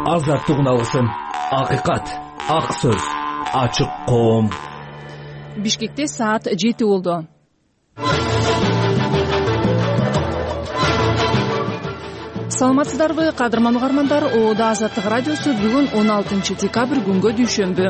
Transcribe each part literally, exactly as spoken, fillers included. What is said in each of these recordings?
азаттык үналысын, акыйкат, ак сөз, ачык коом. Бишкекте саат жети болду. Саламатсыздарбы, кадырман угармандар. Оода Азаттык радиосу бүгүн он алтынчы декабрь күнгө дүйшөмбү.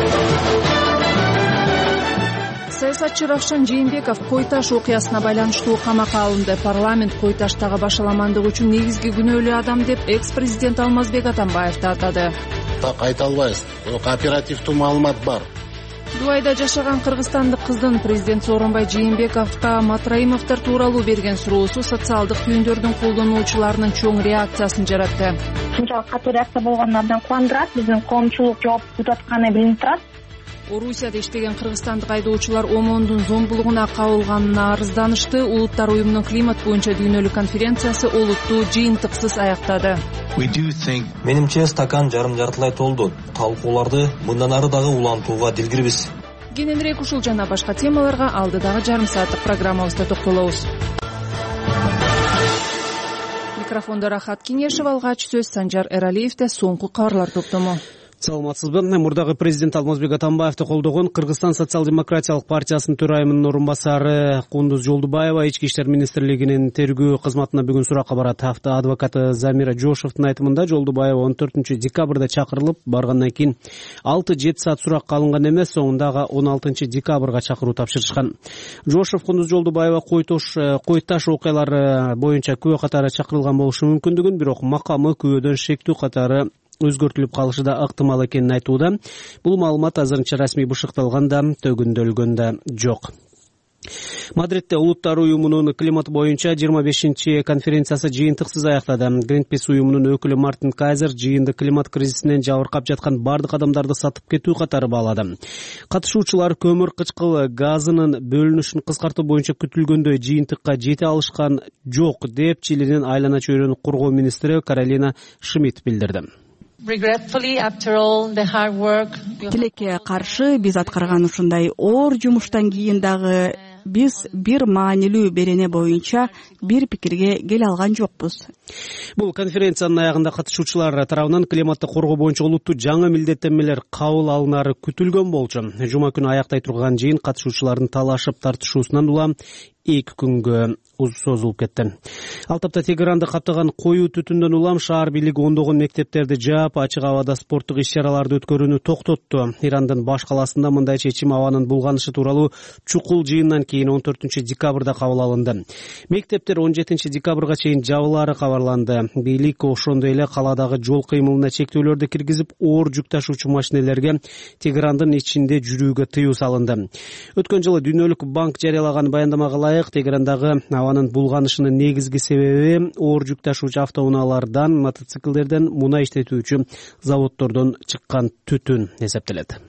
Саясатчы Равшан Жээнбеков Кой-Таш окуясына байланыштуу камакка алынды. Парламент Кой-Таштагы башаламандык үчүн негизги күнөөлүү адам деп экс-президент Алмазбек Атамбаевди атады. Так айта албайбыз. Кооперативдүү маалымат бар. Дубайда жашаган кыргызстандык кыздын президент Сооронбай Жээнбековго Матраимовдор тууралуу берген суроосу социалдык түйүндөрдүн колдонуучуларынын чоң реакциясын жаратты. Ушунчалык катуу реакция болгону абдан кубандырат. Биздин коомчулук жооп күтүп атканы билинип турат. Орусияда иштеген кыргызстандык айдоочулар ОМОНдун зомбулугуна кабылганына арызданышты. Улуттар уюмунун климат боюнча дүйнөлүк конференциясы олуттуу жыйынтыксыз аяктады. Менимче стакан жарым жартылай толду. Талкууларды мындан ары дагы улантууга дилгирбиз. Кененирээк ушул жана башка темаларга алдыдагы жарым сааттык программабызда токтолобуз. Микрофондо Рахат Кеңешев, алгач сөз Санжар Эралиевде. Соңку кабарлар топтому. Саламатсызбы. Мурдагы президент Алмазбек Атамбаевди колдогон Кыргызстан социал-демократиялык партиясынын төрайымынын орун басары Кундуз Жолдубаева Ички иштер министрлигинин тергөө кызматына бүгүн суракка барат. Авто адвокаты Замира Жошовдун айтымында Жолдубаева он төртүнчү декабрда чакырылып баргандан кийин алты жети саат суракка алынган эмес, соңундагы он алтынчы декабрга чакыруу тапшырышкан. Жошов Кундуз Жолдубаева Кой-Таш окуялары боюнча күбө катары чакырылган болушу мүмкүндүгүн, бирок макамы күбөдөн шектүү катары өзгөртүлүп калышы да ыктымал экенин айтууда. Бул маалымат азырынча расмий бышыкталган да, төгүндөлгөн да жок. Мадридте Улуттар уюмунун климат боюнча жыйырма бешинчи конференциясы жыйынтыксыз аяктады. Greenpeace уюмунун өкүлү Мартин Кайзер жыйынды климат кризисинен жабыркап жаткан бардык адамдарды сатып кетүү катары баалады. Катышуучулар көмүр кычкыл газынын бөлүнүшүн кыскартуу боюнча күтүлгөндөй жыйынтыкка жете алышкан жок деп Чилинин айлана чөйрөнү коргоо министри Каролина Шмидт билдирди. Тилекке каршы биз аткарган ушундай оор жумуштан кийин дагы биз бир маанилүү берене боюнча бир пикирге келе алган жокпуз. Бул конференциянын аягында катышуучулар тарабынан климатты коргоо боюнча олуттуу жаңы милдеттенмелер кабыл алынары күтүлгөн болчу. Жума күнү аяктай турган жыйын катышуучулардын талашып тартышуусунан улам эки күнгө созулуп кетти. Ал тапта Тегеранды каптаган коюу түтүндөн улам шаар бийлиги ондогон мектептерди жаап, ачык абада спорттук иш-чараларды өткөрүүнү токтотту. Ирандын баш каласында мындай чечим абанын булганышы тууралуу чукул жыйындан кийин он төртүнчү декабрда кабыл алынды. Мектептер он жетинчи декабрга чейин жабылаары кабарланды. Бийлик ошондой эле каладагы жол кыймылына чектөөлөрдү киргизип, оор жүк ташуучу машинелерге Тегерандын ичинде жүрүүгө тыюу салынды. Өткөн жылы Дүйнөлүк банк жарыялаган баяндамага ылайык Тегерандагы абанын булганышынын негизги себеби оор жүк ташуучу автоунаалардан, мотоциклдерден, мунай иштетүүчү заводдордон чыккан түтүн эсептелет.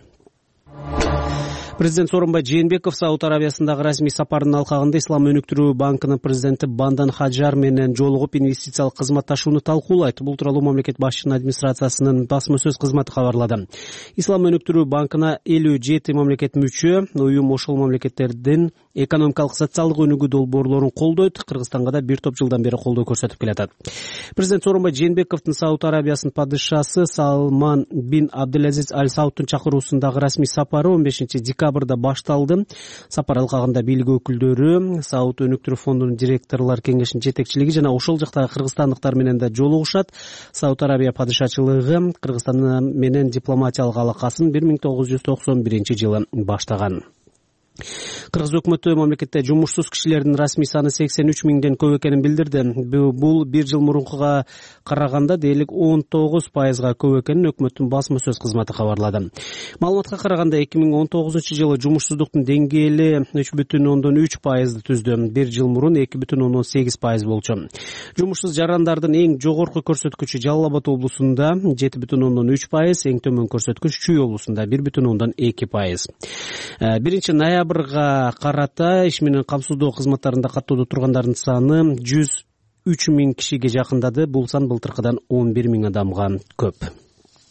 Президент Сооронбай Жээнбеков Сауд Арабиясындагы расмий сапарынын алкагында Ислам өнүктүрүү банкынын президенти Бандан Хаджар менен жолугуп инвестициялык кызматташууну талкуулайт. Бул тууралуу мамлекет башчысынын администрациясынын басма сөз кызматы кабарлады. Ислам өнүктүрүү банкына элүү жети мамлекет мүчө, уюм ошол мамлекеттердин экономикалык социалдык өнүгүү долбоорлорун колдойт. Кыргызстанга да бир топ жылдан бери колдоо көрсөтүп келатат. Президент Сооронбай Жээнбековдун Сауд Арабиясынын падышасы Салман бин Абдулазиз Аль Саудтун чакыруусундагы расмий сапары он бешинчи декабрда башталды. Сапар алкагында бийлик өкүлдөрү, Сауд өнүктүрүү фондунун директорлор кеңешинин жетекчилиги жана ошол жактагы кыргызстандыктар менен да жолугушат. Сауд Арабия падышачылыгы Кыргызстан менен дипломатиялык алакасын бир миң тогуз жүз токсон биринчи жылы баштаган. Кыргыз өкмөтү мамлекетте жумушсуз кишилердин расмий саны сексен үч миңден көп экенин билдирди. Бул бир жыл мурункуга караганда дээрлик он тогуз пайызга көп экенин өкмөттүн басма сөз кызматы кабарлады. Маалыматка караганда эки миң он тогузунчу жылы жумушсуздуктун деңгээли үч бүтүн ондон үч пайызды түздү. Бир жыл мурун эки бүтүн ондон сегиз пайыз болчу. Жумушсуз жарандардын эң жогорку көрсөткүчү Жалал Абад облусунда жети бүтүн ондон үч пайыз, эң төмөн көрсөткүч Чүй облусунда бир бүтүн ондон эки пайыз. биринчи ноябрга карата иш менен камсыздоо кызматтарында каттоодо тургандардын саны жүз үч миң кишиге жакындады. Бул сан былтыркыдан он бир миң адамга көп.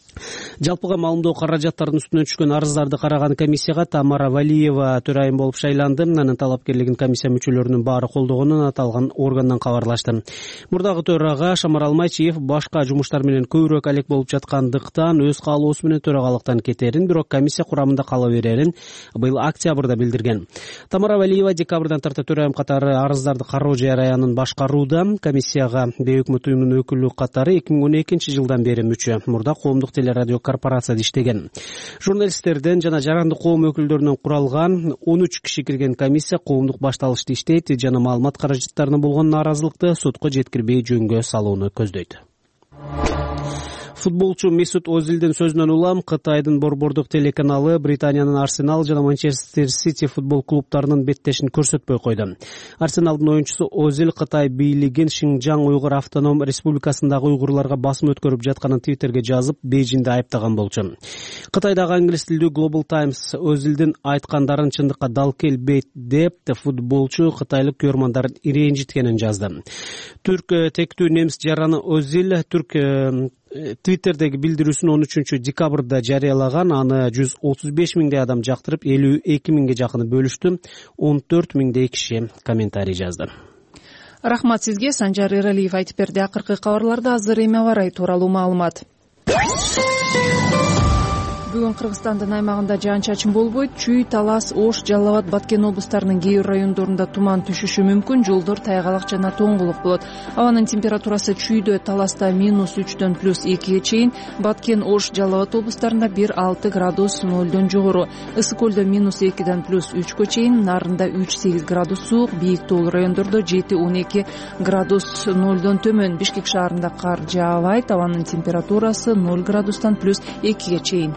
Жалпыга маалымдоо каражаттарынын үстүнөн түшкөн арыздарды караган комиссияга Тамара Валиева төрайым болуп шайланды. Анын талапкерлигин комиссия мүчөлөрүнүн баары колдогонун аталган органдан кабарлашты. Мурдагы төрага Шамарал Майчиев башка жумуштар менен көбүрөөк алек болуп жаткандыктан өз каалоосу менен төрагалыктан кетерин, бирок комиссия курамында кала берерин быйыл октябрда билдирген. Тамара Валиева декабрдан тарта төрайым катары арыздарды кароо жер аянын башкарууда. Комиссияга бейөкмөт уюмунун өкүлү катары эки миң он экинчи жылдан бери мүчө. Мурда коомдук радио корпорацияда иштеген. Журналисттерден жана жарандык коом өкүлдөрүнөн куралган он үч киши кирген комиссия коомдук башталышты иштейт жана маалымат каражаттарына болгон нааразылыкты сотко жеткирбей жөнгө салууну көздөйт. Футболчу Месут Озилдин сөзүнөн улам Кытайдын борбордук телеканалы Британиянын Арсенал жана Манчестер Сити футбол клубтарынын беттешин көрсөтпөй койду. Арсеналдын оюнчусу Озил Кытай бийлигин Шинжаң Уйгур автоном республикасындагы уйгурларга басым өткөрүп жатканын Твиттерге жазып, Бейжиңди айыптаган болчу. Кытайдагы англис тилдүү Global Times Озилдин айткандарын чындыкка дал келбейт деп футболчу кытайлык көрмандарын ренжиткенин жазды. Түрк тектүү немис жараны Озил түрк Твиттердеги билдирүүсүн он үчүнчү декабрда жарыялаган. Аны жүз отуз беш миңдей адам жактырып, элүү эки миңге жакыны бөлүштү. он төрт миңдей киши комментарий жазды. Рахмат сизге. Санжар Эралиев айтып берди. Акыркы кабарларда азыр эми аба ырайы тууралуу маалымат. Бүгүн Кыргызстандын аймагында жаан-чачын болбойт. Чүй, Талас, Ош, Жалал Абад, Баткен облустарынын кээ бир райондорунда туман түшүшү мүмкүн. Жолдор тайгалак жана тоңгулук болот. Абанын температурасы Чүйдө, Таласта минус үчтөн плюс экиге чейин, Баткен, Ош, Жалал Абад облустарында бир алты градус нөлдөн жогору. Ысык көлдө минус экиден плюс үчкө чейин, Нарында үч сегиз градус суук, бийик тоолуу райондордо жети он эки градус нөлдөн төмөн. Бишкек шаарында кар жаабайт. Абанын температурасы ноль градустан плюс экиге чейин.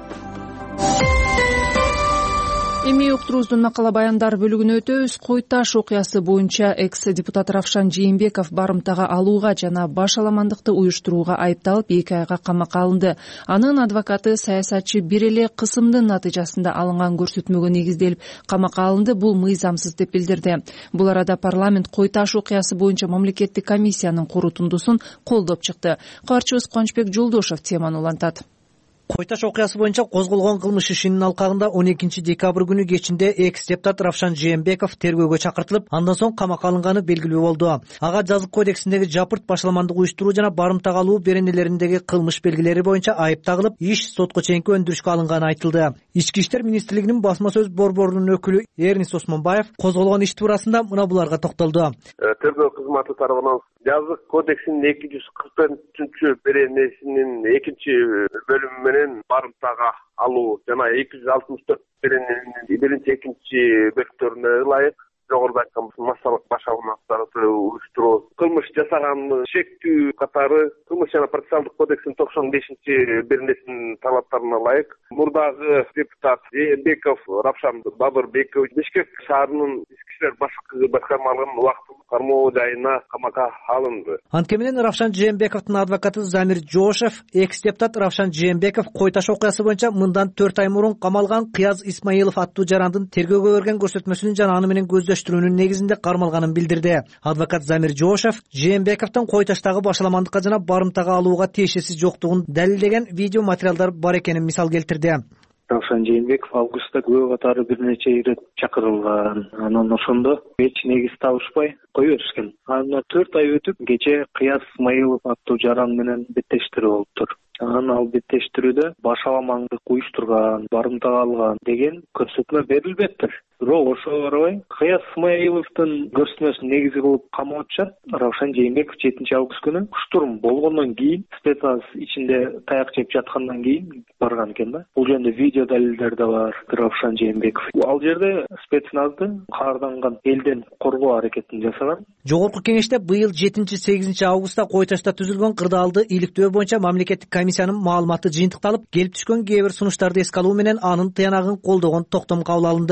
Эми уктуруубуздун макала баяндар бөлүгүнө өтөбүз. Кой Таш окуясы боюнча экс-депутат Равшан Жээнбеков барымтага алууга жана баш аламандыкты уюштурууга айыпталып, эки айга камакка алынды. Анын адвокаты саясатчы бир эле кысымдын натыйжасында алынган көрсөтмөгө негизделип камакка алынды. Бул мыйзамсыз деп билдирди. Бул арада парламент Кой Таш окуясы боюнча мамлекеттик комиссиянын корутундусун колдоп чыкты. Кабарчыбыз Кубанычбек Жолдошов теманы улантат. Кой Таш окуясы боюнча козголгон кылмыш ишинин алкагында он экинчи декабрь күнү кечинде экс-депутат Равшан Жээнбеков тергөөгө чакыртылып, андан соң камакка алынганы белгилүү болду. Ага жазык кодексиндеги жапырт башаламандык уюштуруу жана барымтага алуу беренелериндеги кылмыш белгилери боюнча айып тагылып, иш сотко чейинки өндүрүшкө алынганы айтылды. Ички иштер министрлигинин басма сөз борборунун өкүлү Эрнис Осмонбаев козголгон иш туурасында мына буларга токтолду. Тергөө кызматы тарабынан жазык кодексинин эки жүз кырк төртүнчү беренесинин экинчи бөлүмү менен барымтага алуу жана эки жүз алтымыш төрт берененин биринчи экинчи бөлүктөрүнө ылайык жогоруда айткан массалык баш аламандыктарды уюштуруу, кылмыш жасаган шектүү катары кылмыш жана процессуалдык кодекстин токсон бешинчи беренесинин талаптарына ылайык мурдагы депутат Жээнбеков Равшан Бабырбекович Бишкек шаарынын ички иштер башкармалыгынын убактылык кармоо жайына камакка алынды. Анткени менен Равшан Жээнбековдун адвокаты Замир Жошев экс-депутат Равшан Жээнбеков Кой Таш окуясы боюнча мындан төрт ай мурун камалган Кыяз Исмаилов аттуу жарандын тергөөгө берген көрсөтмөсүнүн жана аны менен көздөштүрүүнүн негизинде кармалганын билдирди. Адвокат Замир Жошев Жээнбековдун Кой Таштагы башаламандыкка жана барымтага алууга тиешеси жоктугун далилдеген видео материалдар бар экенин мисал келтирди. Равшан Жээнбеков августта күбө катары бир нече ирет чакырылган. Анан ошондо эч негиз табышпай кое беришкен. Андан төрт ай өтүп, кече Кыяз Исмаилов аттуу жаран менен беттештирүү болуптур. Анан ал беттештирүүдө башаламандык уюштурган, барымтага алган деген көрсөтмө берилбептир. Бирок ошого карабай Кыяз Исмаиловдун көрсөтмөсүн негизи кылып камап атышат. Равшан Жээнбеков жетинчи август күнү уштурум болгондон кийин, спецназ ичинде таяк жеп жаткандан кийин барган экен да. Бул жөнүндө видео далилдер да бар. Равшан Жээнбеков ал жерде спецназды каарданган элден коргоо аракетин жасаган. Жогорку кеңеште быйыл жетинчи сегизинчи августта Кой Ташта түзүлгөн кырдаалды иликтөө боюнча мамлекеттик комиссиянын маалыматы жыйынтыкталып, келип түшкөн кээ бир сунуштарды эске алуу менен анын тыянагын колдогон токтом кабыл алынды.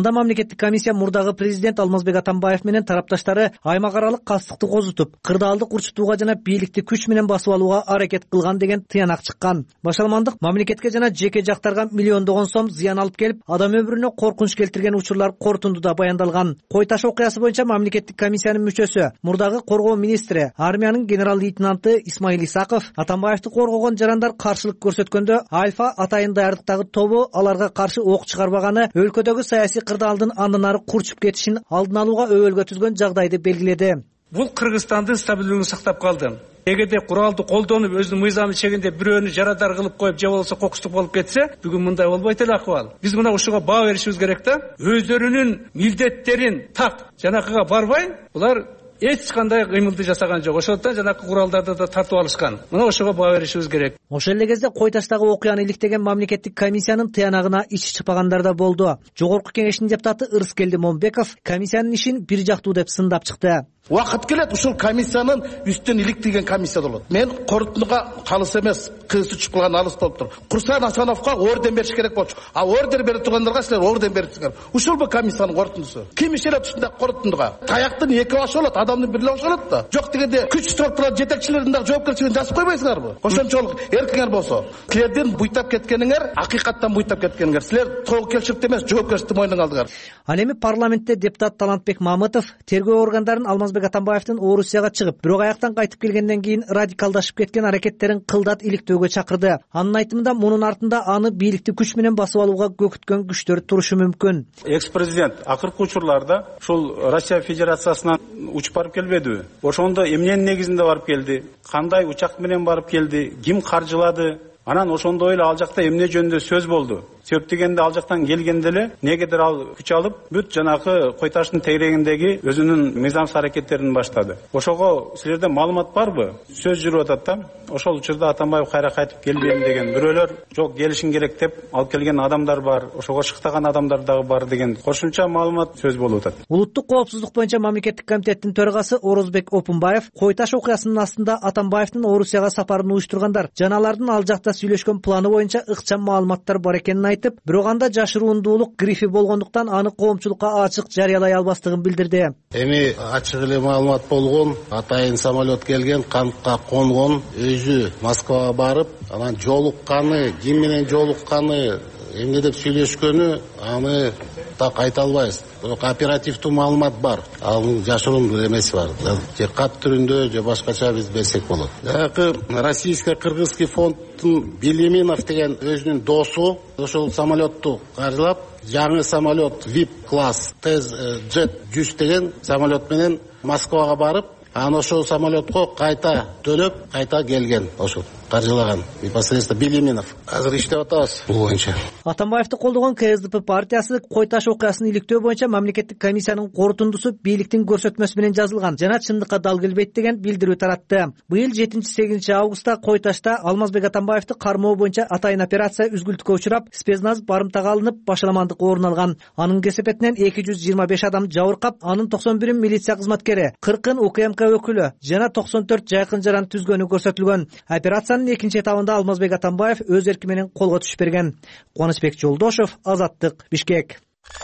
анда мамлекеттик комиссия мурдагы президент Алмазбек Атамбаев менен тарапташтары аймак аралык кастыкты козутуп, кырдаалды курчутууга жана бийликти күч менен басып алууга аракет кылган деген тыянак чыккан. Башаламандык мамлекетке жана жеке жактарга миллиондогон сом зыян алып келип, адам өмүрүнө коркунуч келтирген учурлар корутундуда баяндалган. Кой таш окуясы боюнча мамлекеттик комиссиянын мүчөсү, мурдагы коргоо министри, армиянын генерал-лейтенанты Исмаил Исаков Атамбаевди коргогон жарандар каршылык көрсөткөндө Альфа атайын даярдыктагы тобу аларга каршы ок чыгарбаганы өлкөдөгү саясий кырдаалдын андан ары курчуп кетишин алдын алууга өбөлгө түзгөн жагдайды белгиледи. Бул Кыргызстандын стабилдүүлүгүн сактап калды. Эгерде куралды колдонуп, өзүнүн мыйзамы чегинде бирөөнү жарадар кылып коюп, же болбосо кокустук болуп кетсе, бүгүн мындай болбойт эле акыбал. Биз мына ушуга баа беришибиз керек да. Өздөрүнүн милдеттерин так жанакыга барбай, булар эч кандай кыймылды жасаган жок. Ошондон жанакы куралдарды да тартып алышкан. Мына ошого баа беришибиз керек. Ошол эле кезде Кой таштагы окуяны иликтеген мамлекеттик комиссиянын тыянагына ич чыкпагандар да болду. Жогорку кеңештин депутаты Ырыскелди Момбеков комиссиянын ишин бир жактуу деп сындап чыкты. Убакыт келет, ушул комиссиянын үстүн иликтеген комиссия болот. Мен корутууга калыс эмес, кызы чыгып калган алыс болуп тур. Курсан Асановго орден бериш керек болчу. А орден берип тургандарга силер орден бериңиздер. Ушул бу комиссиянын корутундусу. Ким ишелет ушундай корутууга? Таяктын эки башы болот, адамдын бири эле болот да. Жок дегенде күч структура жетекчилеринин дагы жоопкерчилигин жазып койбойсуңарбы? Ошончолук эркиңер болсо, силердин буйтап кеткениңер акыйкаттан буйтап кеткениңер. Силер тоогукелчиликти эмес, жоопкерчиликти мойнуңа алдыңар. Ал эми парламентте депутат Талантбек Мамытов тергөө органдарын Алмазбек Атамбаевдин Орусияга чыгып, бирок аяктан кайтып келгенден кийин радикалдашып кеткен аракеттерин кылдат иликтөөгө чакырды. Анын айтымында мунун артында аны бийликти күч менен басып алууга көкүткөн күчтөр турушу мүмкүн. Экс-президент акыркы учурларда ушул Россия Федерациясынан учуп барып келбедиби? Ошондо эмненин негизинде барып келди? Кандай учак менен барып келди? Ким каржылады? Анан ошондой эле ал жакта эмне жөнүндө сөз болду. Себеп дегенде ал жактан келгенде эле негедир ал күч алып, бүт жанакы Кой таштын тегерегиндеги өзүнүн мыйзамсыз аракеттерин баштады. Ошого силерде маалымат барбы? Сөз жүрүп атат да. Ошол учурда Атамбаев кайра кайтып келбейм деген бирөөлөр жок келишин керек деп алып келген адамдар бар. Ошого шыктаган адамдар дагы бар деген кошумча маалымат сөз болуп атат. Улуттук коопсуздук боюнча мамлекеттик комитеттин төрагасы Орозбек Опунбаев Кой таш окуясынын астында Атамбаевдин Орусияга сапарын уюштургандар жана алардын ал жакта сүйлөшкөн планы боюнча ыкчам маалыматтар бар экенин айтып, бирок анда жашырундуулук грифи болгондуктан аны коомчулукка ачык жарыялай албастыгын билдирди. Эми ачык эле маалымат болгон, атайын самолет келген, кампка конгон, өзү Москвага барып, анан жолукканы, ким менен жолукканы, эмне деп сүйлөшкөнү аны так айта албайбыз. Бирок оперативдүү маалымат бар. Анын жашыруун эмеси бар. Же кат түрүндө, же башкача биз берсек болот. Жанакы российско-кыргызский фонддун Белиминов деген өзүнүн досу ошол самолетту каржылап, жаңы самолет ви ай пи класс Т-Джет жүз деген самолет менен Москвага барып, анан ошол самолетко кайта төлөп, кайта келген. Ошол каржылаган непосредственно Белиминов. Азыр иштеп атабыз бул боюнча. Атамбаевди колдогон Ка Эс Д П партиясы Кой таш окуясын иликтөө боюнча мамлекеттик комиссиянын корутундусу бийликтин көрсөтмөсү менен жазылган жана чындыкка дал келбейт деген билдирүү таратты. Быйыл жетинчи-сегизинчи августта Кой ташта Алмазбек Атамбаевди кармоо боюнча атайын операция үзгүлтүккө учурап, спецназ барымтага алынып, башаламандык орун алган. Анын кесепетинен эки жүз жыйырма беш адам жабыркап, анын токсон бирин милиция кызматкери, кыркын У К М К өкүлү жана токсон төрт жайкын жаран түзгөнү көрсөтүлгөн. Операциянын экинчи этабында Алмазбек Атамбаев өз эрки менен колго түшүп берген. Кубанычбек Жолдошов, Азаттык, Бишкек.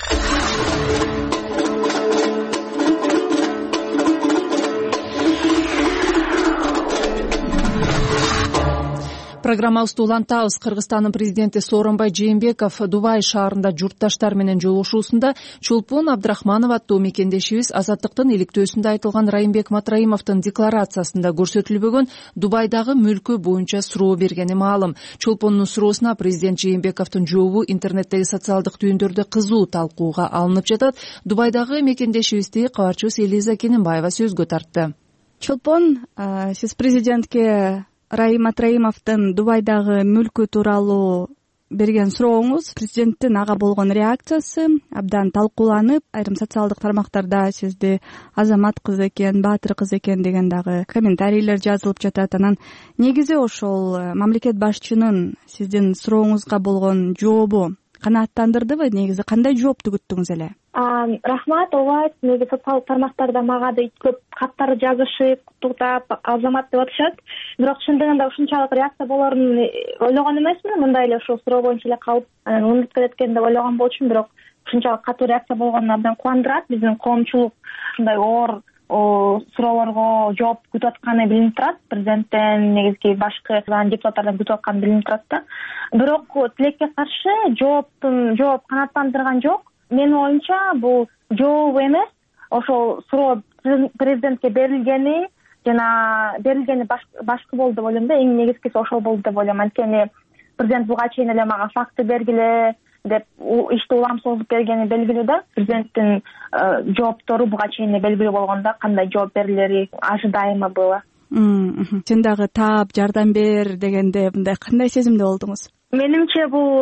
Программабызды улантабыз. Кыргызстандын президенти Сооронбай Жээнбеков Дубай шаарында журтташтар менен жолугушуусунда Чулпун Абдрахманов аттуу мекендешибиз Азаттыктын иликтөөсүндө айтылган Райымбек Матраимовдун декларациясында көрсөтүлбөгөн Дубайдагы мүлкү боюнча суроо бергени маалым. Чулпундун суроосуна президент Жээнбековдун жообу интернеттеги социалдык түйүндөрдө кызуу талкууга алынып жатат. Дубайдагы мекендешибизди кабарчыбыз Элиза Кененбаева сөзгө тартты. Чулпун, сиз президентке Райым Матраимовдун Дубайдагы мүлкү тууралуу берген сурооңуз, президенттин ага болгон реакциясы абдан талкууланып, айрым социалдык тармактарда сизди азамат кыз экен, баатыр кыз экен деген дагы комментарийлер жазылып жатат. Анан негизи ошол мамлекет башчынын сиздин сурооңузга болгон жообу канааттандырдыбы? Негизи кандай жоопту күттүңүз эле? Рахмат. ооба, негизи социалдык тармактарда мага да көп каттар жазышып, куттуктап, Азамат деп атышат. Бирок чындыгында ушунчалык реакция болорун ойлогон эмесмин. Мындай эле ушул суроо боюнча эле калып, анан унутуп кетет экен деп ойлогон болчумун, бирок ушунчалык катуу реакция болгону абдан кубандырат. Биздин коомчулук ушундай оор суроолорго жооп күтүп атканы билинип турат. Президенттен, негизги башкы депутаттардан күтүп атканы билинип турат да. Бирок тилекке каршы жооптун жооп канааттандырган жок. Менин оюмча бул жооп эмес, ошол суроо президентке берилгени жана берилгени башкы болду деп ойлойм да. Эң негизгиси ошол болду деп ойлойм. Анткени президент буга чейин эле мага факты бергиле деп ишти улам созуп бергени белгилүү да. Президенттин жооптору буга чейин белгилүү болгондо кандай жооп берилери ожидаемо было. Сен дагы таап, жардам бер дегенде мындай кандай сезимде болдуңуз? Менимче бул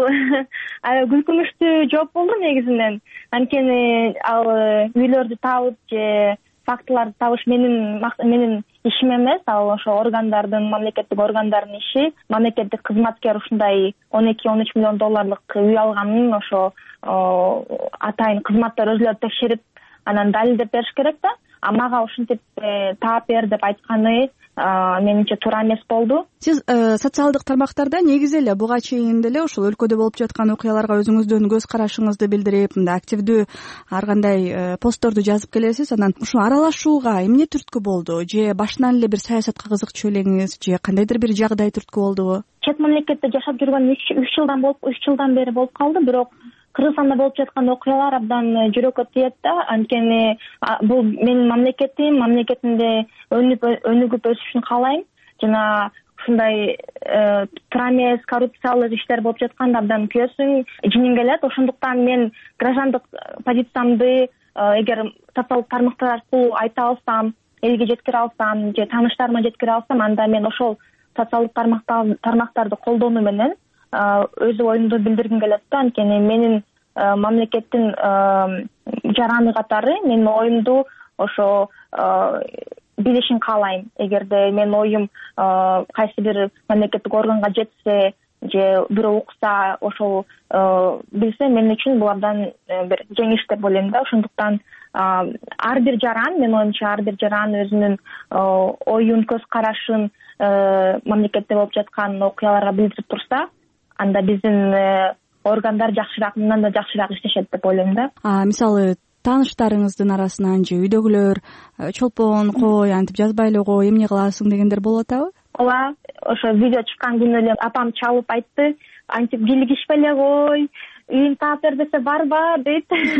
күлкүнүчтүү жооп болду негизинен. Анткени ал үйлөрдү табып же фактыларды табыш менин менин ишим эмес, ал ошо органдардын, мамлекеттик органдардын иши. Мамлекеттик кызматкер ушундай он эки он үч миллион долларлык үй алганын ошо атайын кызматтар өзүлөрү текшерип, анан далилдеп бериш керек да. А мага ушинтип таап бер деп айтканы менимче туура эмес болду. Сиз социалдык тармактарда негизи эле буга чейин деле ушул өлкөдө болуп жаткан окуяларга өзүңүздүн көз карашыңызды билдирип, мындай активдүү ар кандай постторду жазып келесиз. Анан ушул аралашууга эмне түрткү болду? Же башынан эле бир саясатка кызыкчу элеңиз, же кандайдыр бир жагдай түрткү болдубу? Чет мамлекетте жашап жүргөн үч жылдан болуп үч жылдан бери болуп калды, бирок Кыргызстанда болуп жаткан окуялар абдан жүрөккө тиет да. Анткени бул менин мамлекетим, мамлекетимде өнүгүп өсүшүн каалайм. Жана ушундай туура эмес коррупциялык иштер болуп жатканда абдан күйөөсүң, жиниң келет. Ошондуктан мен граждандык позициямды эгер социалдык тармактар аркылуу айта алсам, элге жеткире алсам, же тааныштарыма жеткире алсам, анда мен ошол социалдык тармактарды колдонуу менен өз оюмду билдиргим келет да. Анткени менин мамлекеттин жараны катары менин оюмду ошо билишин каалайм. Эгерде менин оюм кайсы бир мамлекеттик органга жетсе же бирөө укса, ошол билсе, менин үчүн бул абдан бир жеңиш деп ойлойм да. Ошондуктан ар бир жаран, менин оюмча ар бир жаран өзүнүн оюн, көз карашын мамлекетте болуп жаткан окуяларга билдирип турса, анда биздин органдар жакшыраак, мындан да жакшыраак иштешет деп ойлойм да. Мисалы тааныштарыңыздын арасынан же үйдөгүлөр чолпон кой, антип жазбай эле кой, эмне кыласың дегендер болуп атабы? Ооба, ошо видео чыккан күнү эле апам чалып айтты, антип килигишпей эле кой, үйүн таап бер десе барба дейт.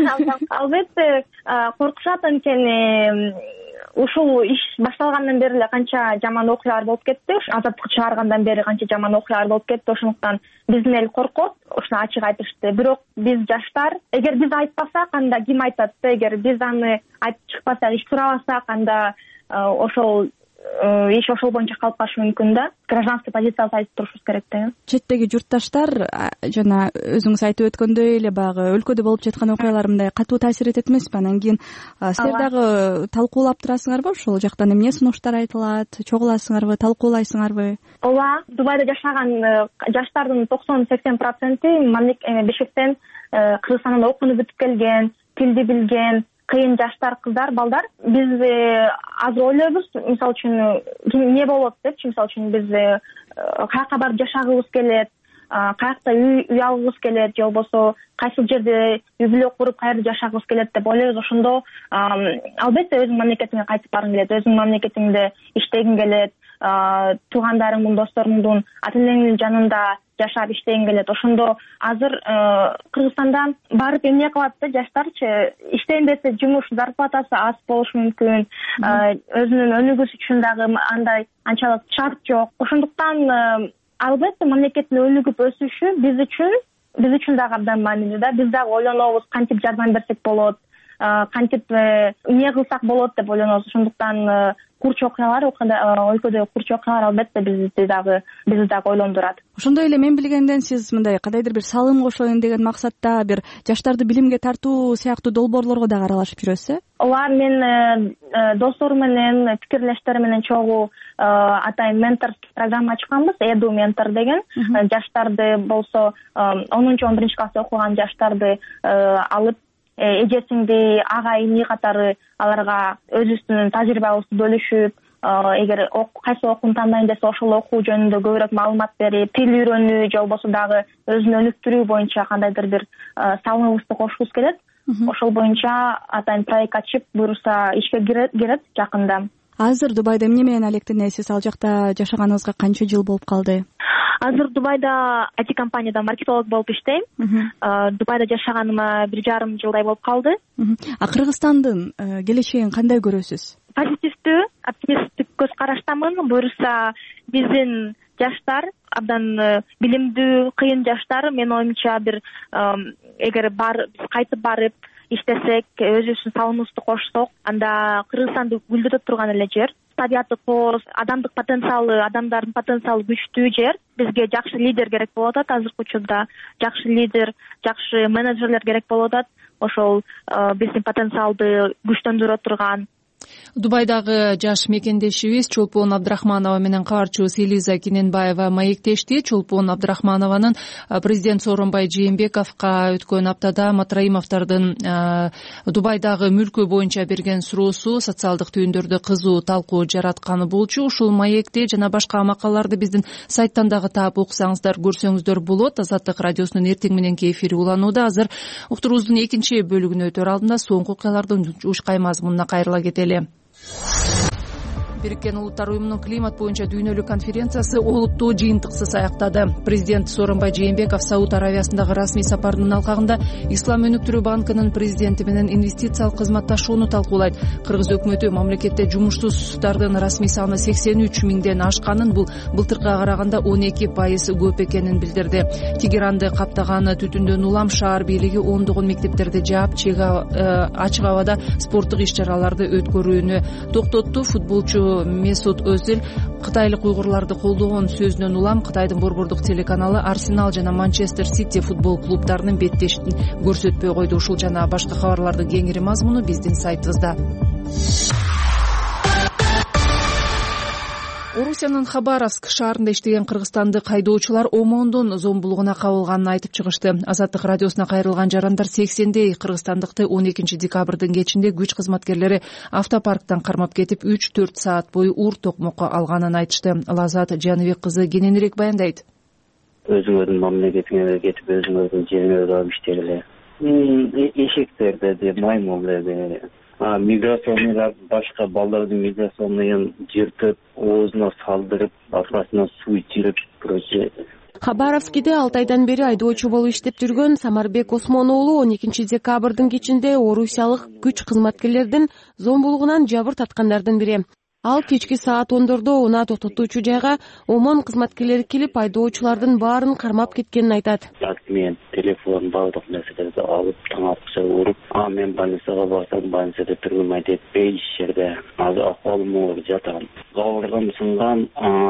Албетте коркушат, анткени ушул иш башталгандан бери эле канча жаман окуялар болуп кетти. Азаттыкка чыгаргандан бери канча жаман окуялар болуп кетти. Ошондуктан биздин эл коркот, ушуну ачык айтышты. Бирок биз жаштар, эгер биз айтпасак, анда ким айтат? Эгер биз аны айтып чыкпасак, иш сурабасак, анда ошол иш ошол боюнча калып калышы мүмкүн да. Гражданский позициябызды айтып турушубуз керек да. Четтеги журтташтар жана өзүңүз айтып өткөндөй эле баягы өлкөдө болуп жаткан окуялар мындай катуу таасир этет эмеспи? Анан кийин силер дагы талкуулап турасыңарбы? Ошол жактан эмне сунуштар айтылат? Чогуласыңарбы, талкуулайсыңарбы? Ооба, Дубайда жашаган жаштардын токсон сексен проценти Бишкектен Кыргызстандан окууну бүтүп келген, тилди билген, кыйын жаштар, кыздар, балдар. Биз азыр ойлойбуз, мисалы үчүн эмне болот депчи, мисалы үчүн биз каяка барып жашагыбыз келет, каякта үй алгыбыз келет, же болбосо кайсы жерде үй бүлө куруп каерде жашагыбыз келет деп ойлойбуз. Ошондо албетте өзүңүн мамлекетиңе кайтып баргың келет, өзүңүн мамлекетиңде иштегиң келет, туугандарыңдын, досторуңдун, ата энеңдин жанында жашап иштегиң келет. Ошондо азыр Кыргызстанда барып эмне кылат да жаштарчы? Иштейм десе жумуш зарплатасы аз болушу мүмкүн, өзүнүн өнүгүшү үчүн дагы андай анчалык шарт жок. Ошондуктан албетте мамлекеттин өнүгүп өсүшү биз үчүн биз үчүн дагы абдан маанилүү да. Биз дагы ойлонобуз, кантип жардам берсек болот, кантип эмне кылсак болот деп ойлонобуз. Ошондуктан курч окуялар, өлкөдө курч окуялар албетте бизди дагы бизди дагы ойлондурат. Ошондой эле мен билгенден сиз мындай кандайдыр бир салым кошоюн деген максатта бир жаштарды билимге тартуу сыяктуу долбоорлорго дагы аралашып жүрөсүз э? Ооба, мен досторум менен, пикирлештерим менен чогуу атайын менторский программа ачканбыз, Эду ментор деген. Жаштарды болсо онунчу он биринчи класста окуган жаштарды алып эже-сиңди, ага иний катары аларга өзүбүздүн тажрыйбабызды бөлүшүп, эгер кайсы окууну тандайын десе ошол окуу жөнүндө көбүрөөк маалымат берип, тил үйрөнүү же болбосо дагы өзүн өнүктүрүү боюнча кандайдыр бир салымыбызды кошкубуз келет. Ошол боюнча атайын проект ачып, буюрса ишке кирет жакында. Азыр Дубайда эмне менен алектенесиз? Ал жакта жашаганыңызга канча жыл болуп калды? Азыр Дубайда ай ти компанияда маркетолог болуп иштейм. Дубайда жашаганыма бир жарым жылдай болуп калды. А Кыргызстандын келечегин кандай көрөсүз? Позитивдүү, оптимисттик көз караштамын. Буюрса биздин жаштар абдан билимдүү, кыйын жаштар. Менин оюмча бир эгер бар биз кайтып барып иштесек, өзүбүздүн салымыбызды кошсок, анда Кыргызстанды гүлдөтө турган эле жер. Табияты кооз, адамдык потенциалы, адамдардын потенциалы күчтүү жер. Бизге жакшы лидер керек болуп атат азыркы учурда. Жакшы лидер, жакшы менеджерлер керек болуп атат. Ошол биздин потенциалды күчтөндүрө турган. Дубайдагы жаш мекендешибиз Чолпон Абдрахманова менен кабарчыбыз Элиза Кененбаева маектешти. Чолпон Абдрахманованын президент Сооронбай Жээнбековго өткөн аптада Матраимовдордун Дубайдагы мүлкү боюнча берген суроосу социалдык түйүндөрдө кызуу талкуу жаратканы болчу. Ушул маекти жана башка макалаларды биздин сайттан дагы таап окусаңыздар, көрсөңүздөр болот. Азаттык радиосунун эртең мененки эфири уланууда. Азыр уктуруубуздун экинчи бөлүгүнө өтөр алдында соңку окуялардын ушкай мазмунуна кайрыла кетели. Бириккен Улуттар уюмунун климат боюнча дүйнөлүк конференциясы олуттуу жыйынтыксыз аяктады. Президент Сооронбай Жээнбеков Сауд Аравиясындагы расмий сапарынын алкагында Ислам өнүктүрүү банкынын президенти менен инвестициялык кызматташууну талкуулайт. Кыргыз өкмөтү мамлекетте жумушсуздардын расмий саны сексен үч миңден ашканын, бул былтыркыга караганда он эки пайыз көп экенин билдирди. Тегеранды каптаган түтүндөн улам шаар бийлиги ондогон мектептерди жаап, ачык абада спорттук иш-чараларды өткөрүүнү токтотту. Футболчу Месут Өзил кытайлык уйгурларды колдогон сөзүнөн улам Кытайдын борбордук телеканалы Арсенал жана Манчестер Сити футбол клубдарынын беттешин көрсөтпөй койду. Ушул жана башка кабарлардын кеңири мазмуну биздин сайтыбызда. Орусиянын Хабаровск шаарында иштеген кыргызстандык айдоочулар Омондун зомбулугуна кабылганын айтып чыгышты. Азаттык радиосуна кайрылган жарандар сексендей кыргызстандыкты он экинчи декабрдын кечинде күч кызматкерлери автопарктан кармап кетип, үч төрт саат бою уур токмокко алганын айтышты. Лазат Жаныбек кызы кененирээк баяндайт. Өзүңөрдүн мамлекетиңерге кетип, өзүңөрдүн жериңерге барып иштегиле. Эшектерди, маймылдарды, миграционныйлар, башка балдардын миграционныйын жыртып, оозуна салдырып, аркасына суу ичирип, короче. Хабаровскиде алты айдан бери айдоочу болуп иштеп жүргөн Самарбек Осмон уулу он экинчи декабрдын кечинде орусиялык күч кызматкерлердин зомбулугунан жабыр таткандардын бири. Ал кечки саат ондордо унаа токтотуучу жайга Омон кызматкерлери келип, айдоочулардын баарын кармап кеткенин айтат. Мен телефон, баардык нерселерди алып, таң акча уруп, а мен больницага барсам, больницада тургум айтып, беш жерде азыр акыбалым оор жатам. Кабыргам сынган,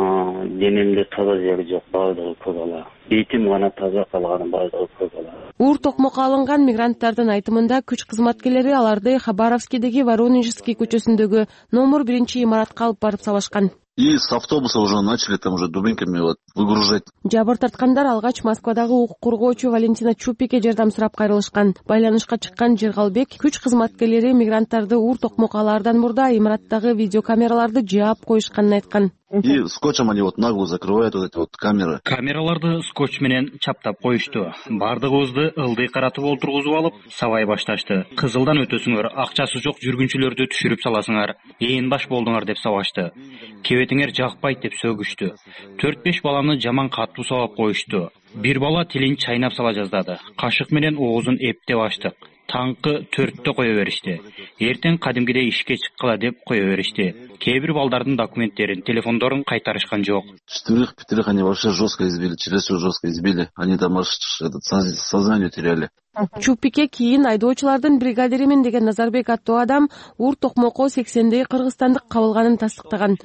денемде таза жери жок, баардыгы көп ала. Бетим гана таза калган, баардыгы көп ала. Уур токмокко алынган мигранттардын айтымында күч кызматкерлери аларды Хабаровскидеги Воронежский көчөсүндөгү номер биринчи имаратка алып барып салышкан. И с автобуса уже начали там уже дубинками вот выгружать. Жабыр тарткандар алгач Москвадагы укук коргоочу Валентина Чупике жардам сурап кайрылышкан. Байланышка чыккан Жыргалбек күч кызматкерлери мигранттарды уур токмокко алаардан мурда имараттагы видеокамераларды жаап коюшканын айткан. И скотчем они вот нагло закрывают вот эти вот камеры. Камераларды скотч менен чаптап коюшту. Бардыгыбызды ылдый каратып олтургузуп алып, сабай башташты. Кызылдан өтөсүңөр, акчасы жок жүргүнчүлөрдү түшүрүп саласыңар, ээн баш болдуңар деп сабашты. Кебетиңер жакпайт деп сөгүштү. төрт беш баланы жаман катуу сабап коюшту. Бир бала тилин чайнап сала жаздады. Кашык менен оозун эптеп ачтык. Таңкы төрттө кое беришти. Эртең кадимгидей ишке чыккыла деп кое беришти. Кээ бир балдардын документтерин, телефондорун кайтарышкан жок. Четверых, пятерых они вообще жестко избили, через все жестко избили. Они там аж этот сознание теряли. Чупике кийин айдоочулардын бригадиримин деген Назарбек аттуу адам уур токмокко сексендей кыргызстандык кабылганын тастыктаган.